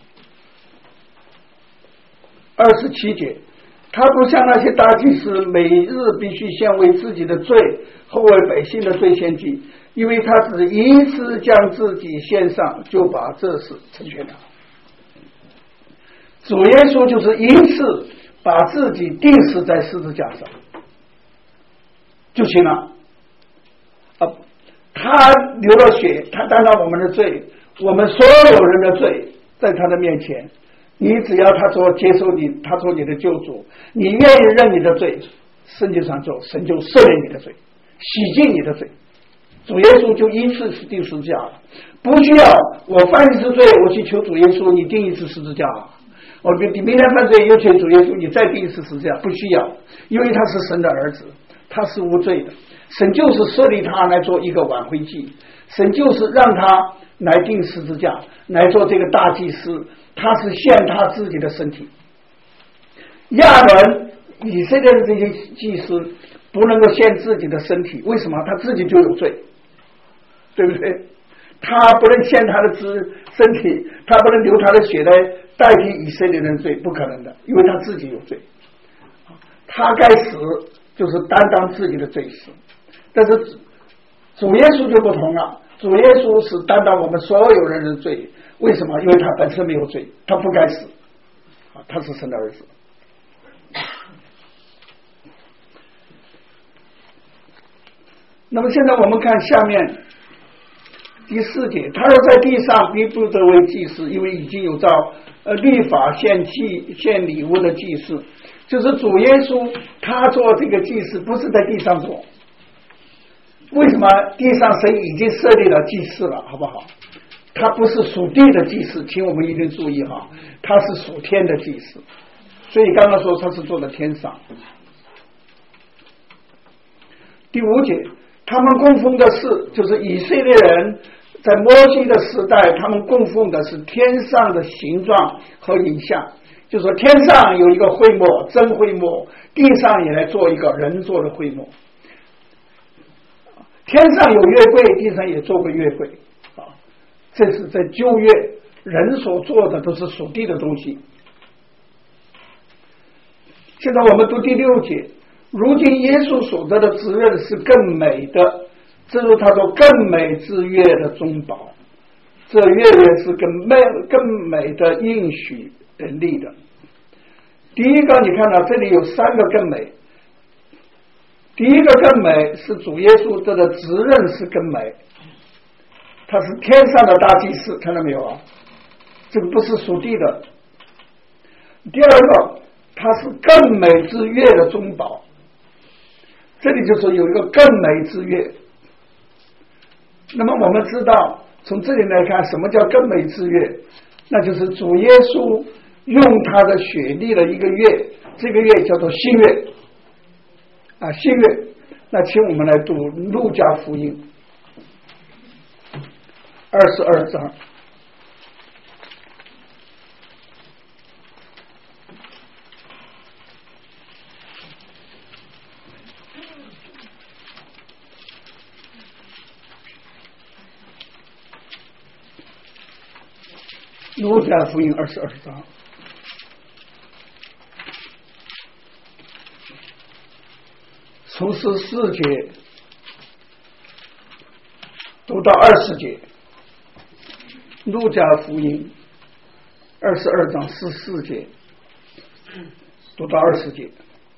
27节，他不像那些大祭司每日必须献为自己的罪和为百姓的罪献祭，因为他只一次将自己献上，就把这事成全了。主耶稣就是一次把自己钉死在十字架上就行了他流了血，他担当我们的罪，我们所有人的罪在他的面前，你只要接受他做你的救主，你愿意认你的罪，圣经上说神就赦免你的罪，洗净你的罪。主耶稣就一次是钉十字架了，不需要我犯一次罪我去求主耶稣你钉一次十字架，我明天犯罪又求主耶稣你再钉一次十字架，不需要，因为他是神的儿子，他是无罪的，神就是设立他来做一个挽回祭，神就是让他来钉十字架，来做这个大祭司，他是献他自己的身体。亚伦以色列的这些祭司不能够献自己的身体，为什么？他自己就有罪，对不对？他不能献他的身体，他不能流他的血来代替以色列人的罪，不可能的，因为他自己有罪，他该死就是担当自己的罪死。但是主耶稣就不同了，主耶稣是担当我们所有人的罪，为什么？因为他本身没有罪，他不该死，他是神的儿子。那么现在我们看下面第4节，他要在地上必不得为祭司，因为已经有照律法献礼物的祭司，就是主耶稣他做这个祭司不是在地上做。为什么？地上神已经设立了祭司了，好不好？他不是属地的祭司，请我们一定注意哈，他是属天的祭司，所以刚刚说他是坐在天上。第5节，他们供奉的是，就是以色列人在摩西的时代，他们供奉的是天上的形状和影像， 就说天上有一个会幕，真会幕，地上也来做一个人做的会幕。天上有约柜，地上也做过约柜啊。这是在旧约人所做的都是属地的东西。现在我们读第6节，如今耶稣所得的职任是更美的，正如他说更美之约的中保，这约也是更美的应许人立的。第一个，你看到这里有3个更美。第一个更美是主耶稣得的职任是更美，他是天上的大祭司，看到没有啊？这个不是属地的。第二个，他是更美之约的中保，这里就说有一个更美之约。那么我们知道从这里来看什么叫更美之约，那就是主耶稣用他的血立了一个约，这个约叫做新约啊，新约。那请我们来读路加福音22章。路加福音22章。从14节读到20节，路加福音22章14节读到20节。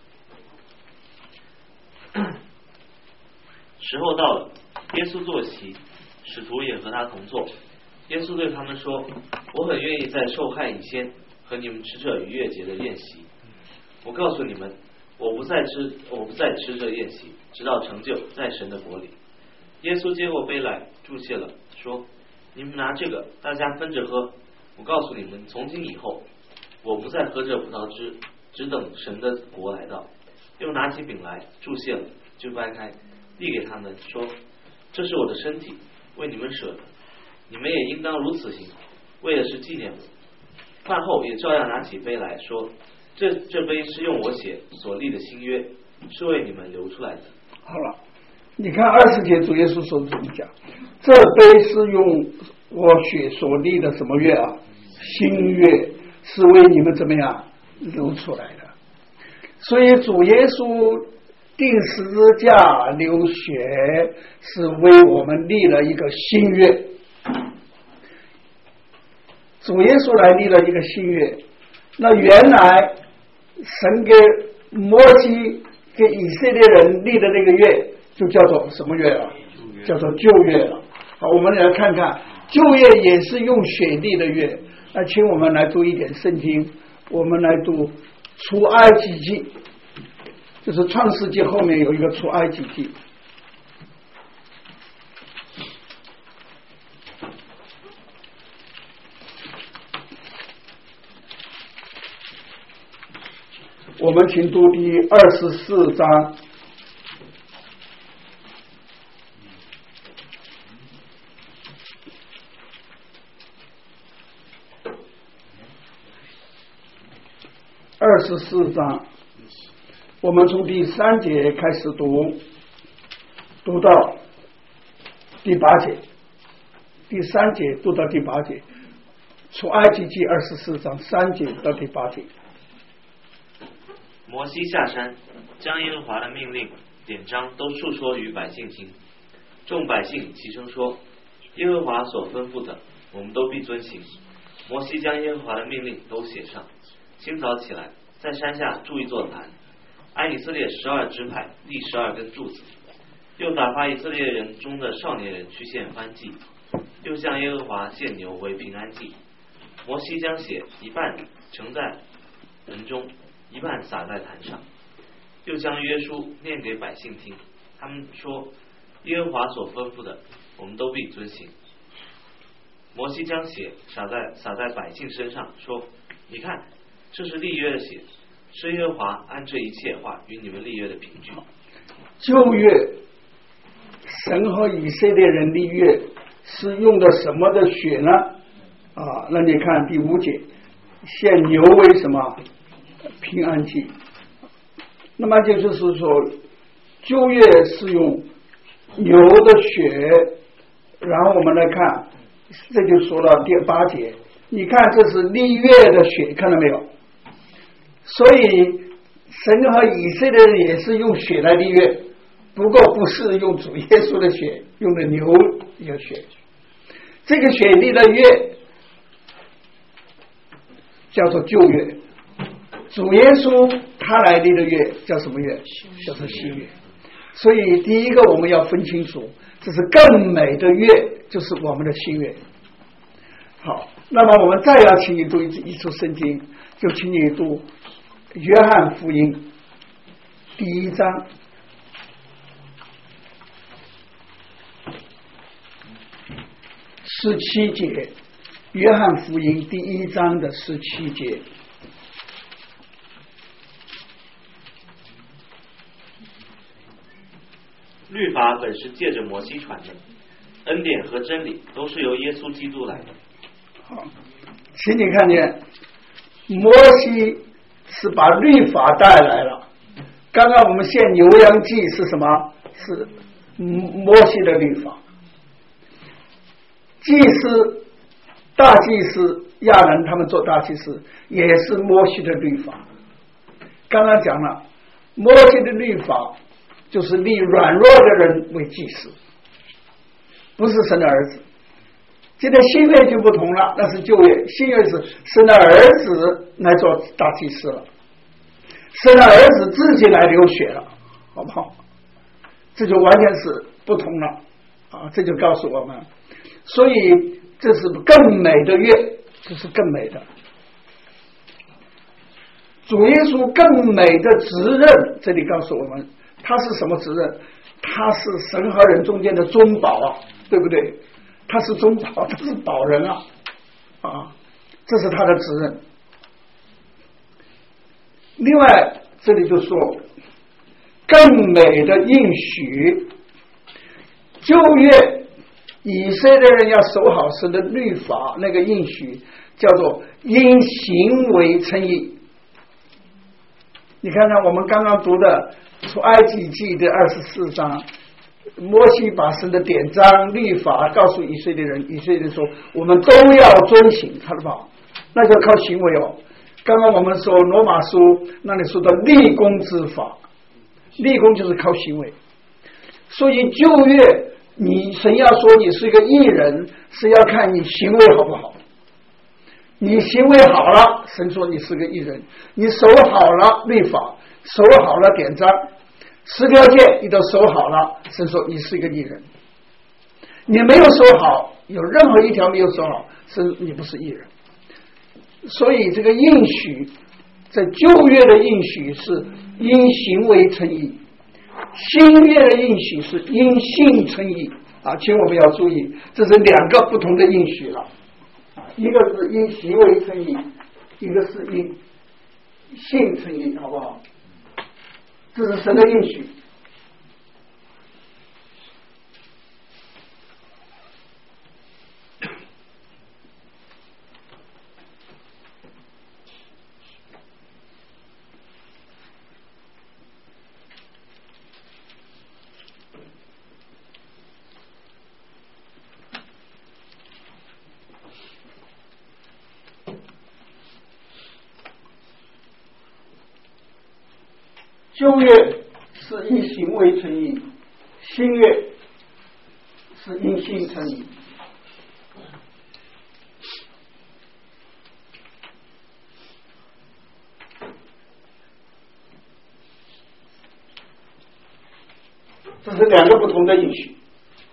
时候到了，耶稣坐席，使徒也和他同坐。耶稣对他们说：“我很愿意在受害以前和你们吃这逾越节的宴席。我告诉你们，我不再吃这宴席，直到成就在神的国里。”耶稣接过杯来，祝谢了，说：“你们拿这个，大家分着喝。我告诉你们，从今以后，我不再喝这葡萄汁，只等神的国来到。”又拿起饼来，祝谢了，就掰开，递给他们，说：“这是我的身体，为你们舍的，你们也应当如此行，为的是纪念我。”饭后也照样拿起杯来说：“这杯是用我血所立的新约，是为你们流出来的。” 好了，你看20节主耶稣说怎么讲？这杯是用我血所立的什么约啊？新约，是为你们怎么样流出来的。所以主耶稣钉十字架流血，是为我们立了一个新约。主耶稣来立了一个新约。那原来神给摩西给以色列人立的那个约就叫做什么约啊？叫做旧约了。好，我们来看看旧约也是用血立的约。那请我们来读一点圣经，我们来读出埃及记，就是创世纪后面有一个出埃及记。我们请读第24章。24章，我们从第3节开始读，读到第8节，第3节读到第8节，出埃及记24章3节到第8节。 摩西下山，将耶和华的命令典章都述说于百姓听。众百姓齐声说：“耶和华所吩咐的，我们都必遵行。”摩西将耶和华的命令都写上。清早起来，在山下筑一座坛，按以色列12支派立12根柱子，又打发以色列人中的少年人去献燔祭，又向耶和华献牛为平安祭。摩西将血一半盛在盆中，一半洒在坛上，又将约书念给百姓听。他们说：“耶和华所吩咐的，我们都必遵行。”摩西将血洒在百姓身上，说：“你看，这是立约的血，是耶和华按这一切话与你们立约的凭据。” 旧约神和以色列人立约是用的什么的血呢？那你看第5节， 献牛为什么平安祭？那么就是说，旧约是用牛的血，然后我们来看，这就说到第8节，你看这是立约的血，看到没有？所以神和以色列人也是用血来立约，不过不是用主耶稣的血，用的牛的血。这个血立的约叫做旧约，主耶稣他来立的约叫什么约？叫做新约。所以第一个我们要分清楚，这是更美的约，就是我们的新约。好，那么我们再要请你读一处圣经，就请你读约翰福音第1章17节，约翰福音第1章的17节。 律法本是借着摩西传的，恩典和真理都是由耶稣基督来的。 好，请你看见摩西是把律法带来了。刚刚我们献牛羊祭是什么？是摩西的律法。祭司、大祭司亚伦他们做大祭司也是摩西的律法。刚刚讲了，摩西的律法就是立软弱的人为祭司，不是神的儿子。现在新约就不同了，那是旧约，新约是神的儿子来做大祭司了，神的儿子自己来流血了，好不好？这就完全是不同了啊！这就告诉我们，所以这是更美的约，这是更美的。主耶稣更美的职任，这里告诉我们，他是什么职任？他是神和人中间的中保啊，对不对？他是中保，他是保人啊，这是他的职任。另外，这里就说更美的应许，旧约以色列人要守好神的律法，那个应许叫做因行为称义。你看看我们刚刚读的出埃及记的24章，摩西把神的典章律法告诉以色列人，以色列人说我们都要遵行，看到吧？那就靠行为哦。刚刚我们说罗马书那里说的立功之法，立功就是靠行为。所以旧约你神要说你是一个义人，是要看你行为好不好。你行为好了，神说你是个义人；你守好了律法，守好了典章，10条诫你都守好了，神说你是一个义人。你没有守好，有任何一条没有守好，神你不是义人。所以这个应许，在旧约的应许是因行为称义，新约的应许是因信称义啊，请我们要注意，这是2个不同的应许了。一个是因行为称义，一个是因信称义，好不好？这是神的应许。旧约是因行为称义，新约是因信称义。这是2个不同的应许。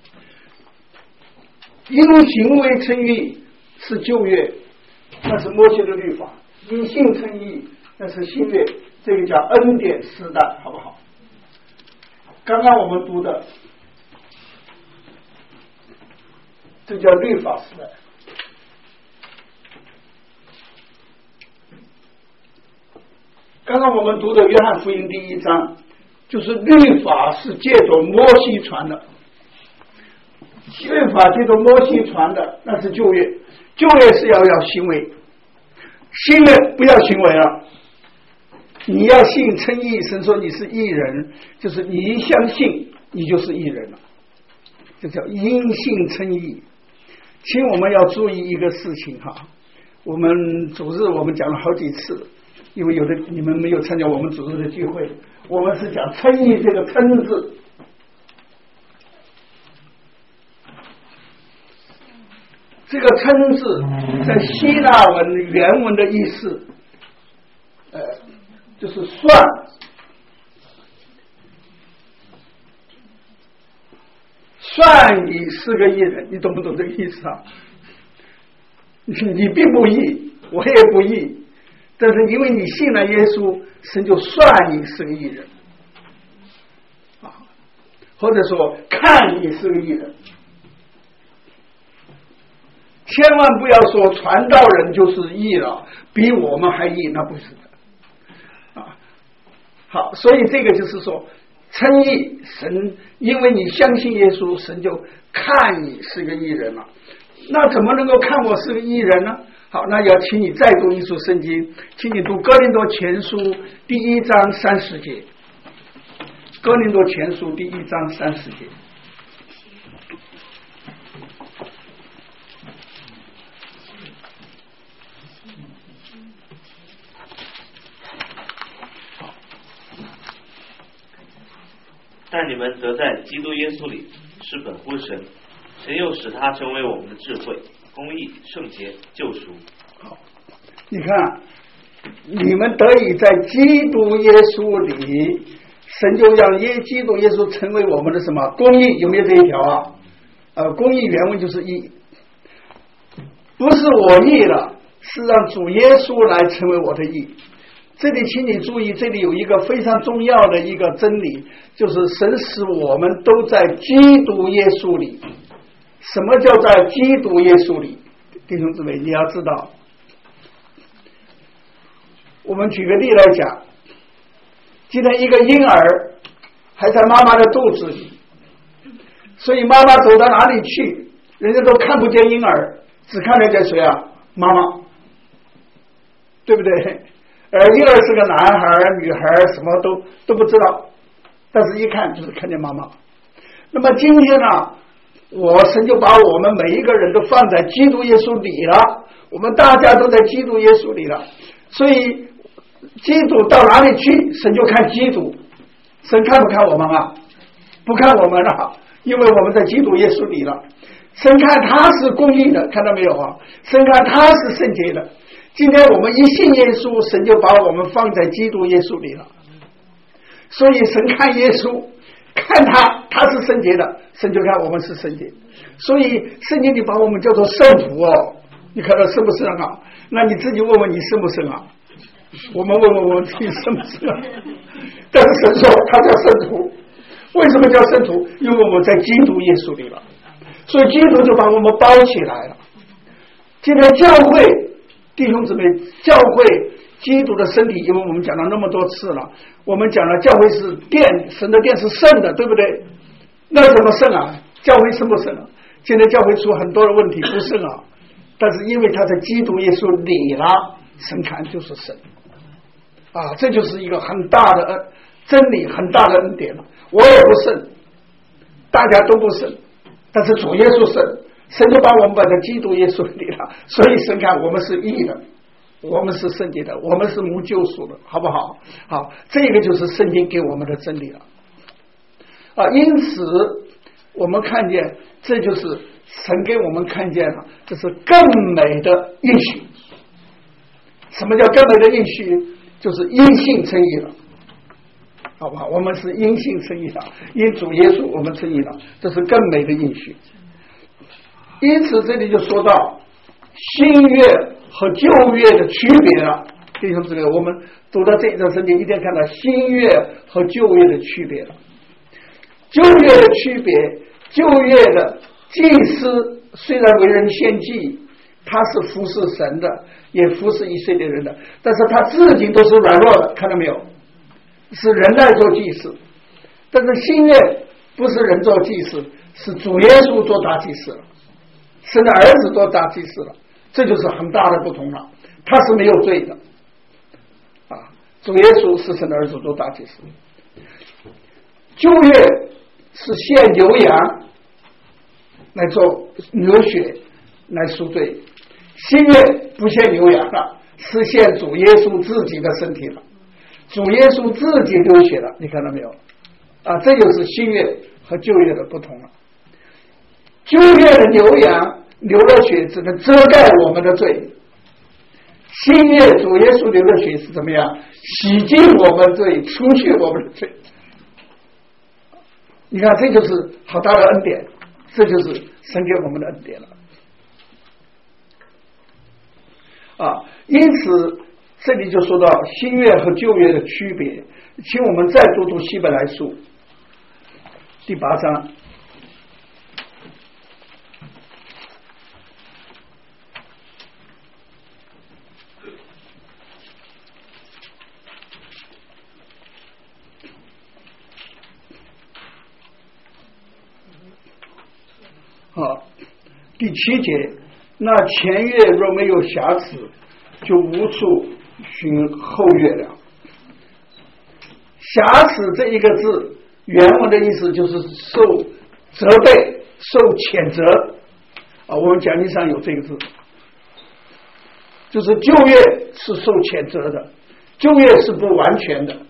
因行为称义是旧约，那是摩西的律法；因信称义那是新约，这个叫恩典时代，好不好？刚刚我们读的这叫律法时代。刚刚我们读的约翰福音第1章，就是律法是借着摩西传的，律法借着摩西传的，那是旧约，旧约是要行为， 信了不要行为了，你要信称义。神说你是义人，就是你一相信你就是义人了，这叫因信称义。请我们要注意一个事情哈，我们主日我们讲了好几次，因为有的你们没有参加我们主日的聚会，我们是讲称义这个称字。这个称字在希腊文原文的意思就是算，算你是个义人，你懂不懂这个意思啊？你并不义，我也不义，但是因为你信了耶稣，神就算你是个义人啊，或者说看你是个义人。千万不要说传道人就是义了，比我们还义，那不是的啊。好，所以这个就是说称义，神因为你相信耶稣，神就看你是个义人了。那怎么能够看我是个义人呢？好，那要请你再读一处圣经，请你读哥林多前书第1章30节。哥林多前书第1章30节。 但你们得在基督耶稣里是本乎神，神又使他成为我们的智慧、公义、圣洁、救赎。 好，你看，你们得以在基督耶稣里，神就让基督耶稣成为我们的什么公义？有没有这一条啊？公义原文就是义，不是我义了，是让主耶稣来成为我的义。这里请你注意，这里有一个非常重要的一个真理，就是神使我们都在基督耶稣里。什么叫在基督耶稣里？弟兄姊妹，你要知道，我们举个例来讲，今天一个婴儿还在妈妈的肚子里，所以妈妈走到哪里去，人家都看不见婴儿，只看得见谁啊？妈妈，对不对？而婴儿是个男孩女孩，什么都不知道，但是一看就是看见妈妈。那么今天呢，神就把我们每一个人都放在基督耶稣里了，我们大家都在基督耶稣里了，所以基督到哪里去，神就看基督。神看不看我们啊？不看我们了，因为我们在基督耶稣里了。神看他是公义的，看到没有啊？神看他是圣洁的。今天我们一信耶稣，神就把我们放在基督耶稣里了。所以神看耶稣，看他是圣洁的，神就看我们是圣洁。所以圣经里把我们叫做圣徒哦，你看到圣不圣啊？那你自己问问你圣不圣啊？我们问问我们自己圣不圣啊？但是神说他叫圣徒，为什么叫圣徒？因为我们在基督耶稣里了，所以基督就把我们包起来了。今天教会弟兄姊妹，教会基督的身体，因为我们讲了那么多次了，我们讲了教会是殿，神的殿是圣的，对不对？那怎么圣啊？教会圣不圣啊？现在教会出很多的问题，不圣啊。但是因为他在基督耶稣里了，神看就是圣啊，这就是一个很大的真理，很大的恩典了。我也不圣，大家都不圣，但是主耶稣圣。神就把我们摆在基督耶稣里了，所以神看我们是义的，我们是圣洁的，我们是蒙救赎的，好不好？好，这个就是圣经给我们的真理了啊。因此我们看见，这就是神给我们看见了，这是更美的应许。什么叫更美的应许？就是因信称义了，好不好？我们是因信称义了，因主耶稣我们称义了，这是更美的应许。因此这里就说到新约和旧约的区别了。弟兄姊妹，我们读到这一章圣经一定看到新约和旧约的区别了。旧约的区别，旧约的祭司虽然为人献祭，他是服侍神的，也服侍以色列人的，但是他自己都是软弱的，看到没有？是人来做祭司。但是新约不是人做祭司，是主耶稣做大祭司了，神的儿子做大祭司了，这就是很大的不同了。 他是没有罪的啊。主耶稣是神的儿子做大祭司。旧约是献牛羊来做流血来赎罪，新约不献牛羊了，是献主耶稣自己的身体了，主耶稣自己流血了，你看到没有啊？这就是新约和旧约的不同了。旧约的牛羊流了血只能遮盖我们的罪，新约主耶稣流的血是怎么样？洗净我们罪，除去我们的罪。你看，这就是好大的恩典，这就是神给我们的恩典了啊！因此这里就说到新约和旧约的区别，请我们再读希伯来书第8章。第7节，那前月若没有瑕疵，就无处寻后月了。瑕疵这一个字原文的意思就是受责备、受谴责啊。我们讲义上有这个字，就是旧约是受谴责的，旧约是不完全的。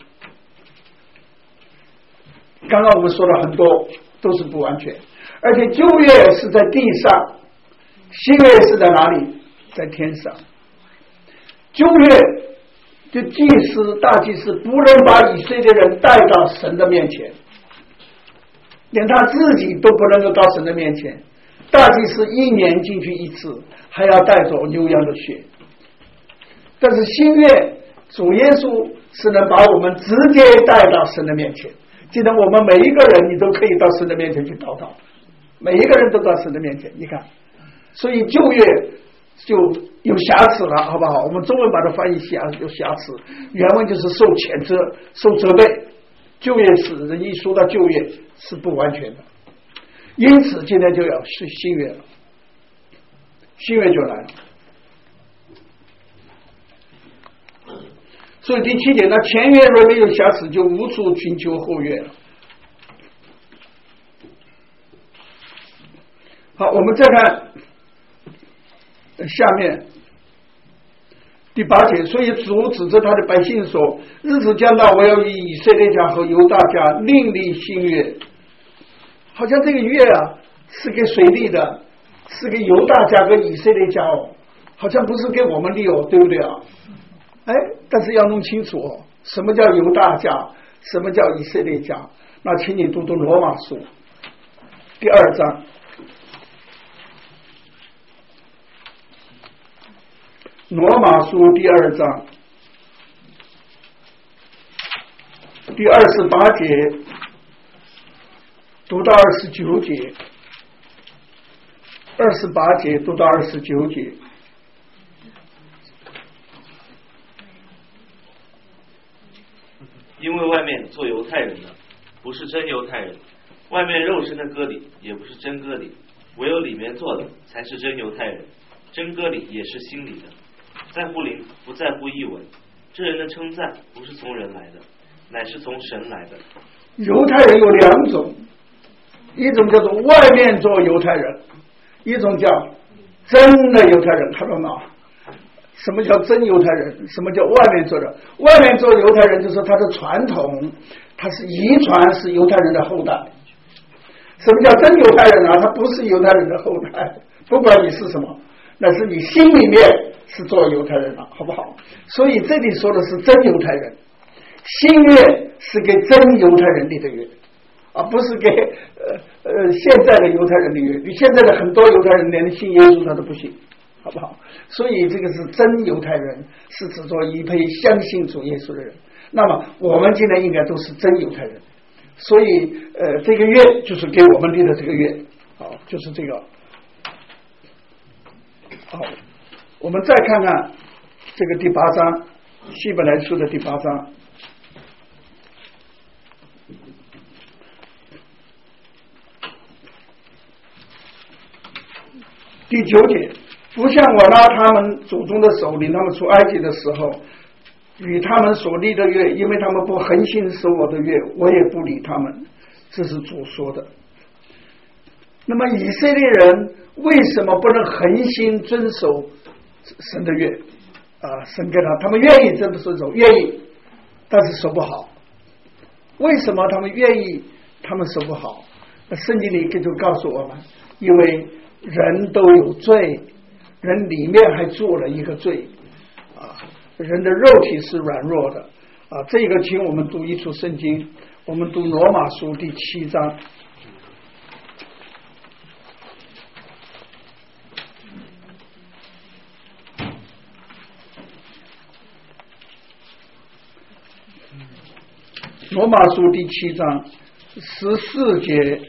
刚刚我们说了很多都是不完全，而且旧约是在地上，新约是在哪里？在天上。旧约就祭司、大祭司不能把以色列人带到神的面前，连他自己都不能够到神的面前。大祭司1年进去1次，还要带走牛羊的血。但是新约主耶稣是能把我们直接带到神的面前。记得我们每一个人，你都可以到神的面前去祷告，每一个人都到神的面前。你看，所以旧约就有瑕疵了，好不好？我们中文把它翻译有瑕疵，原文就是受谴责、受责备。旧约是人一说到旧约是不完全的，因此今天就要是新约了，新约就来了。所以第7节，那前约若没有瑕疵，就无处寻求后约了。好，我们再看下面第8节，所以主指着他的百姓说：日子将到，我要与以色列家和犹大家另立新约。好像这个约啊是给谁立的？是给犹大家跟以色列家哦，好像不是给我们立哦，对不对啊？哎，但是要弄清楚哦，什么叫犹大家，什么叫以色列家？那请你读罗马书第2章。罗马书第2章第28节读到29节，28节读到29节。 因为外面做犹太人的不是真犹太人，外面肉身的割礼也不是真割礼，唯有里面做的才是真犹太人。真割礼也是心里的，在乎灵不在乎译文。这人的称赞不是从人来的，乃是从神来的。 犹太人有2种，一种叫做外面做犹太人，一种叫真的犹太人，看到吗？什么叫真犹太人？什么叫外面做的？外面做犹太人就是他的传统，他是遗传，是犹太人的后代。什么叫真犹太人啊？他不是犹太人的后代，不管你是什么，那是你心里面是做犹太人了，好不好？所以这里说的是真犹太人，新约是给真犹太人立的约，而不是给现在的犹太人的约。你现在的很多犹太人连信耶稣他都不信，好不好？所以这个是真犹太人，是指着一批相信主耶稣的人。那么我们今天应该都是真犹太人，所以这个约就是给我们立的这个约，好，就是这个。好，我们再看看这个第8章，希伯来书的第8章。第9节， 不像我拉他们祖宗的手领他们出埃及的时候，与他们所立的约，因为他们不恒心守我的约，我也不理他们。这是主说的。那么以色列人为什么不能恒心遵守神的约神给他们愿意遵守，愿意，但是守不好。为什么他们愿意，他们守不好？圣经里就告诉我们，因为人都有罪，人里面还做了一个罪人的肉体是软弱的这个请我们读一处圣经，我们读罗马书第7章。罗马书第7章14节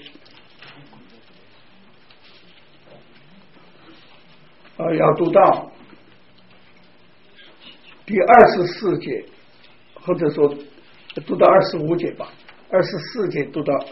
要读到第24节，或者说读到25节吧，24节读到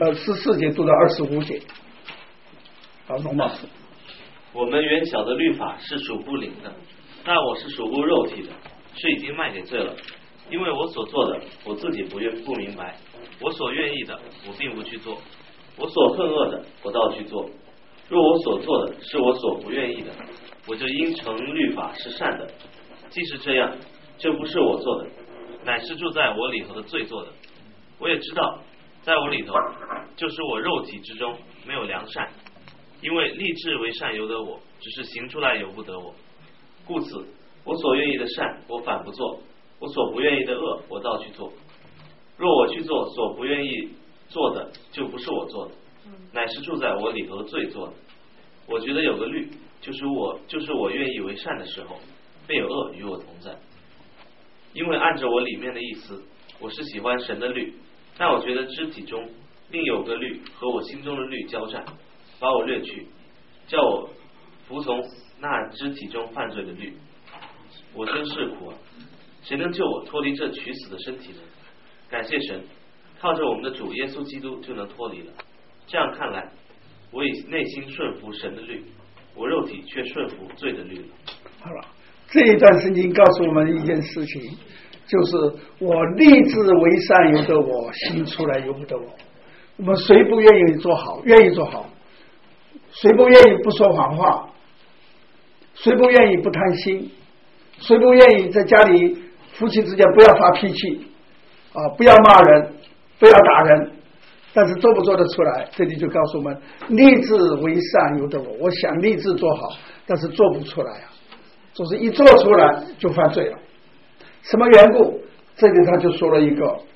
14节读到25节。罗马书， 我们原晓得律法是属乎灵的，但我是属乎肉体的，是已经卖给罪了。因为我所做的，我自己不明白；我所愿意的，我并不去做；我所恨恶的，我倒去做。若我所做的是我所不愿意的，我就应承律法是善的。既是这样，这不是我做的，乃是住在我里头的罪做的。我也知道，在我里头，就是我肉体之中没有良善，因为立志为善由得我，只是行出来由不得我。故此，我所愿意的善，我反不做；我所不愿意的恶，我倒去做。若我去做所不愿意做的，就不是我做的，乃是住在我里头的罪做的。我觉得有个律，就是我愿意为善的时候，便有恶与我同在。因为按着我里面的意思，我是喜欢神的律，但我觉得肢体中另有个律和我心中的律交战，把我掠去，叫我服从那肢体中犯罪的律。我真是苦谁能救我脱离这取死的身体呢？感谢神，靠着我们的主耶稣基督就能脱离了。这样看来，我以内心顺服神的律，我肉体却顺服罪的律了。 好了，这一段圣经告诉我们一件事情，就是我立志为善由得我，行出来由不得我。我们谁不愿意做好？愿意做好。谁不愿意不说谎话？谁不愿意不贪心？谁不愿意在家里夫妻之间不要发脾气不要骂人，不要打人？但是做不做得出来？这里就告诉我们，立志为善由得我。我想立志做好，但是做不出来就是一做出来就犯罪了。什么缘故？这里他就说了一个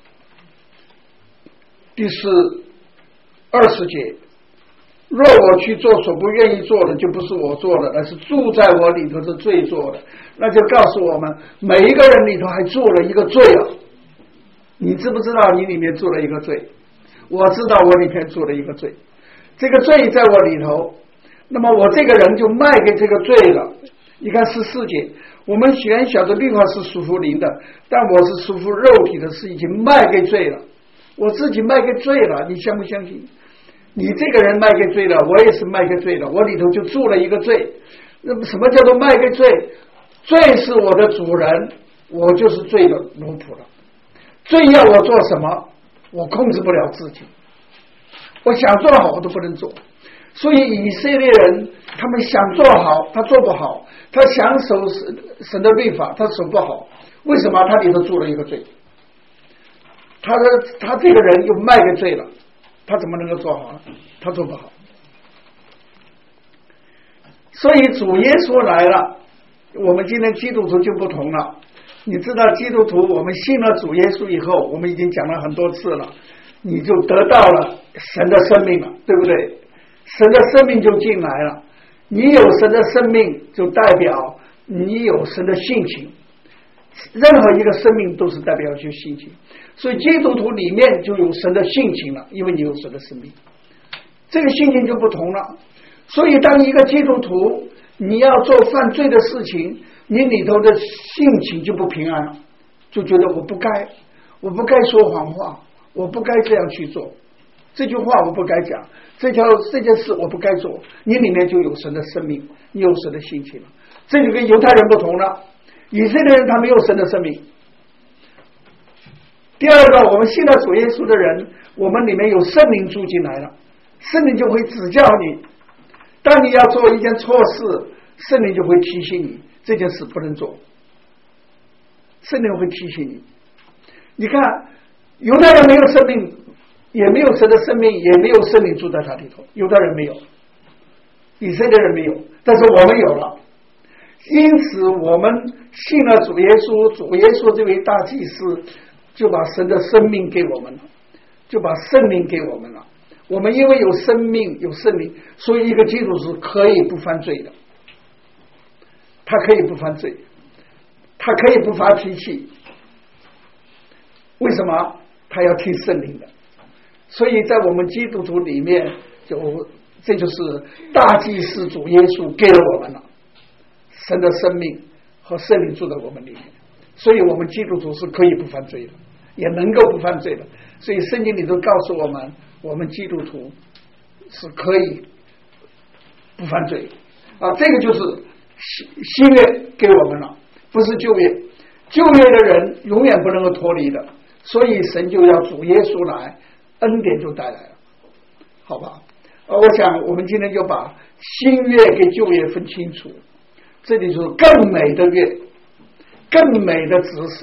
第20节，若我去做所不愿意做的，就不是我做的，而是住在我里头是罪做的。那就告诉我们，每一个人里头还做了一个罪你知不知道你里面做了一个罪？我知道我里面做了一个罪，这个罪在我里头，那么我这个人就卖给这个罪了。你看14节，我们原晓得律法是属乎灵的，但我是属乎肉体的，是已经卖给罪了。我自己卖给罪了，你相不相信？你这个人卖给罪了，我也是卖给罪了，我里头就做了一个罪。那么什么叫做卖给罪？罪是我的主人，我就是罪的奴仆了。罪要我做什么，我控制不了自己，我想做好我都不能做。所以以色列人他们想做好，他做不好，他想守神的律法，他守不好。为什么？他里头做了一个罪，他这个人又卖给罪了，他怎么能够做好呢？他做不好。所以主耶稣来了，我们今天基督徒就不同了。你知道基督徒，我们信了主耶稣以后，我们已经讲了很多次了，你就得到了神的生命了，对不对？神的生命就进来了，你有神的生命就代表你有神的性情，任何一个生命都是代表就性情，所以基督徒里面就有神的性情了，因为你有神的生命，这个性情就不同了。所以当一个基督徒你要做犯罪的事情，你里头的性情就不平安了，就觉得我不该说谎话，我不该这样去做这句话我不该讲，这件事我不该做，你里面就有神的生命，你有神的性情了。这就跟犹太人不同了，以色列人他没有神的生命。第二个，我们信了主耶稣的人，我们里面有圣灵住进来了，圣灵就会指教你。当你要做一件错事，圣灵就会提醒你这件事不能做，圣灵会提醒你。你看犹太人没有生命，也没有神的生命，也没有圣灵住在他里头，犹太人没有，以色列人没有，但是我们有了。因此我们信了主耶稣，主耶稣这位大祭司就把神的生命给我们了，就把圣灵给我们了。我们因为有生命有圣灵，所以一个基督徒是可以不犯罪的，他可以不犯罪，他可以不发脾气。为什么？他要听圣灵的。所以在我们基督徒里面，这就是大祭司主耶稣给了我们了神的生命和圣灵住在我们里面，所以我们基督徒是可以不犯罪的，也能够不犯罪的。所以圣经里头告诉我们，我们基督徒是可以不犯罪啊。这个就是新约给我们了，不是旧约。旧约的人永远不能够脱离的，所以神就要主耶稣来，恩典就带来了，好吧？我想我们今天就把新约跟旧约分清楚，这里就是更美的约，更美的指示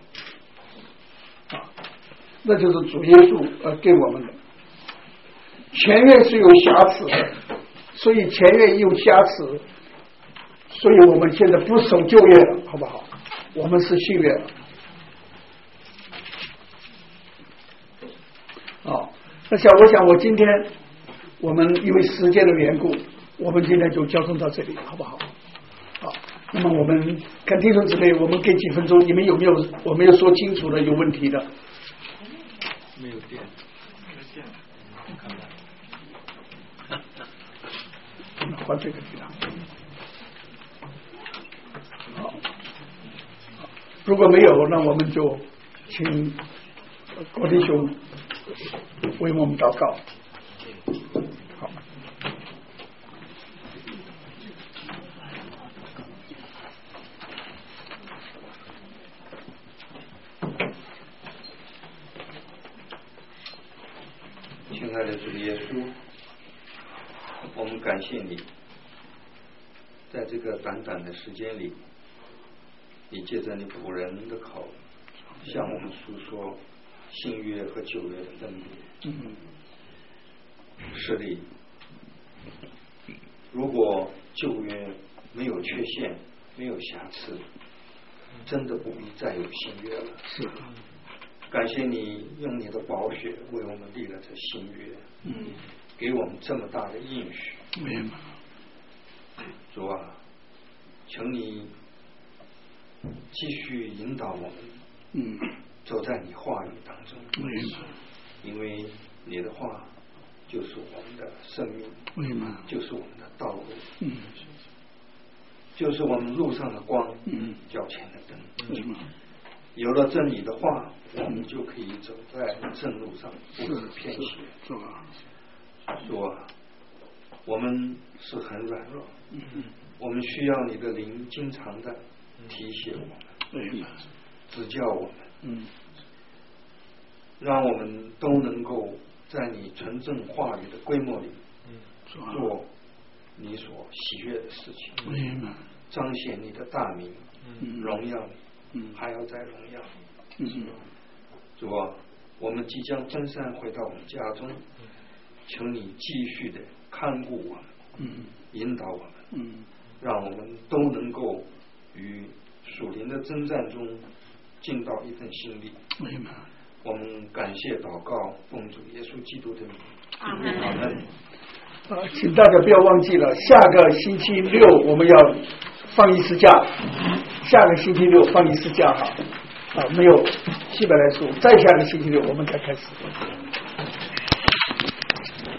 啊，那就是主耶稣给我们的。前约是有瑕疵的，所以前约有瑕疵，所以我们现在不守旧约了，好不好？我们是新约了。好，我想我今天我们因为时间的缘故，我们今天就交通到这里，好不好？好，那么我们看弟兄姊妹，我们给几分钟，你们有没有我没有说清楚的有问题的？ 没有电， 换这个地方。好，如果没有，那我们就请郭弟兄为我们祷告。好， 亲爱的主耶稣，我们感谢你，在这个短短的时间里，你借着你仆人的口向我们诉说新约和旧约的分别。是的，如果旧约没有缺陷，没有瑕疵，真的不必再有新约了。 是。 感谢你用你的宝血为我们立了这新约，给我们这么大的应许。主啊，求你继续引导我们，走在你话语当中，因为你的话就是我们的生命，就是我们的道路，就是我们路上的光，脚前的灯。有了真理的话，我们就可以走在正路上，不致偏斜。主啊，我们是很软弱，我们需要你的灵经常的提醒我们，指教我们，让我们都能够在你纯正话语的规模里做你所喜悦的事情，彰显你的大名，荣耀你，还要再荣耀你。主啊，我们即将分散回到我们家中，求你继续的看顾我们，引导我们，让我们都能够与属灵的征战中尽到一份心力。我们感谢祷告，奉主耶稣基督的名，阿门。 请大家不要忘记了，下个星期六我们要放一次假，下个星期六放一次假哈，没有希伯来书，再下个星期六我们才开始。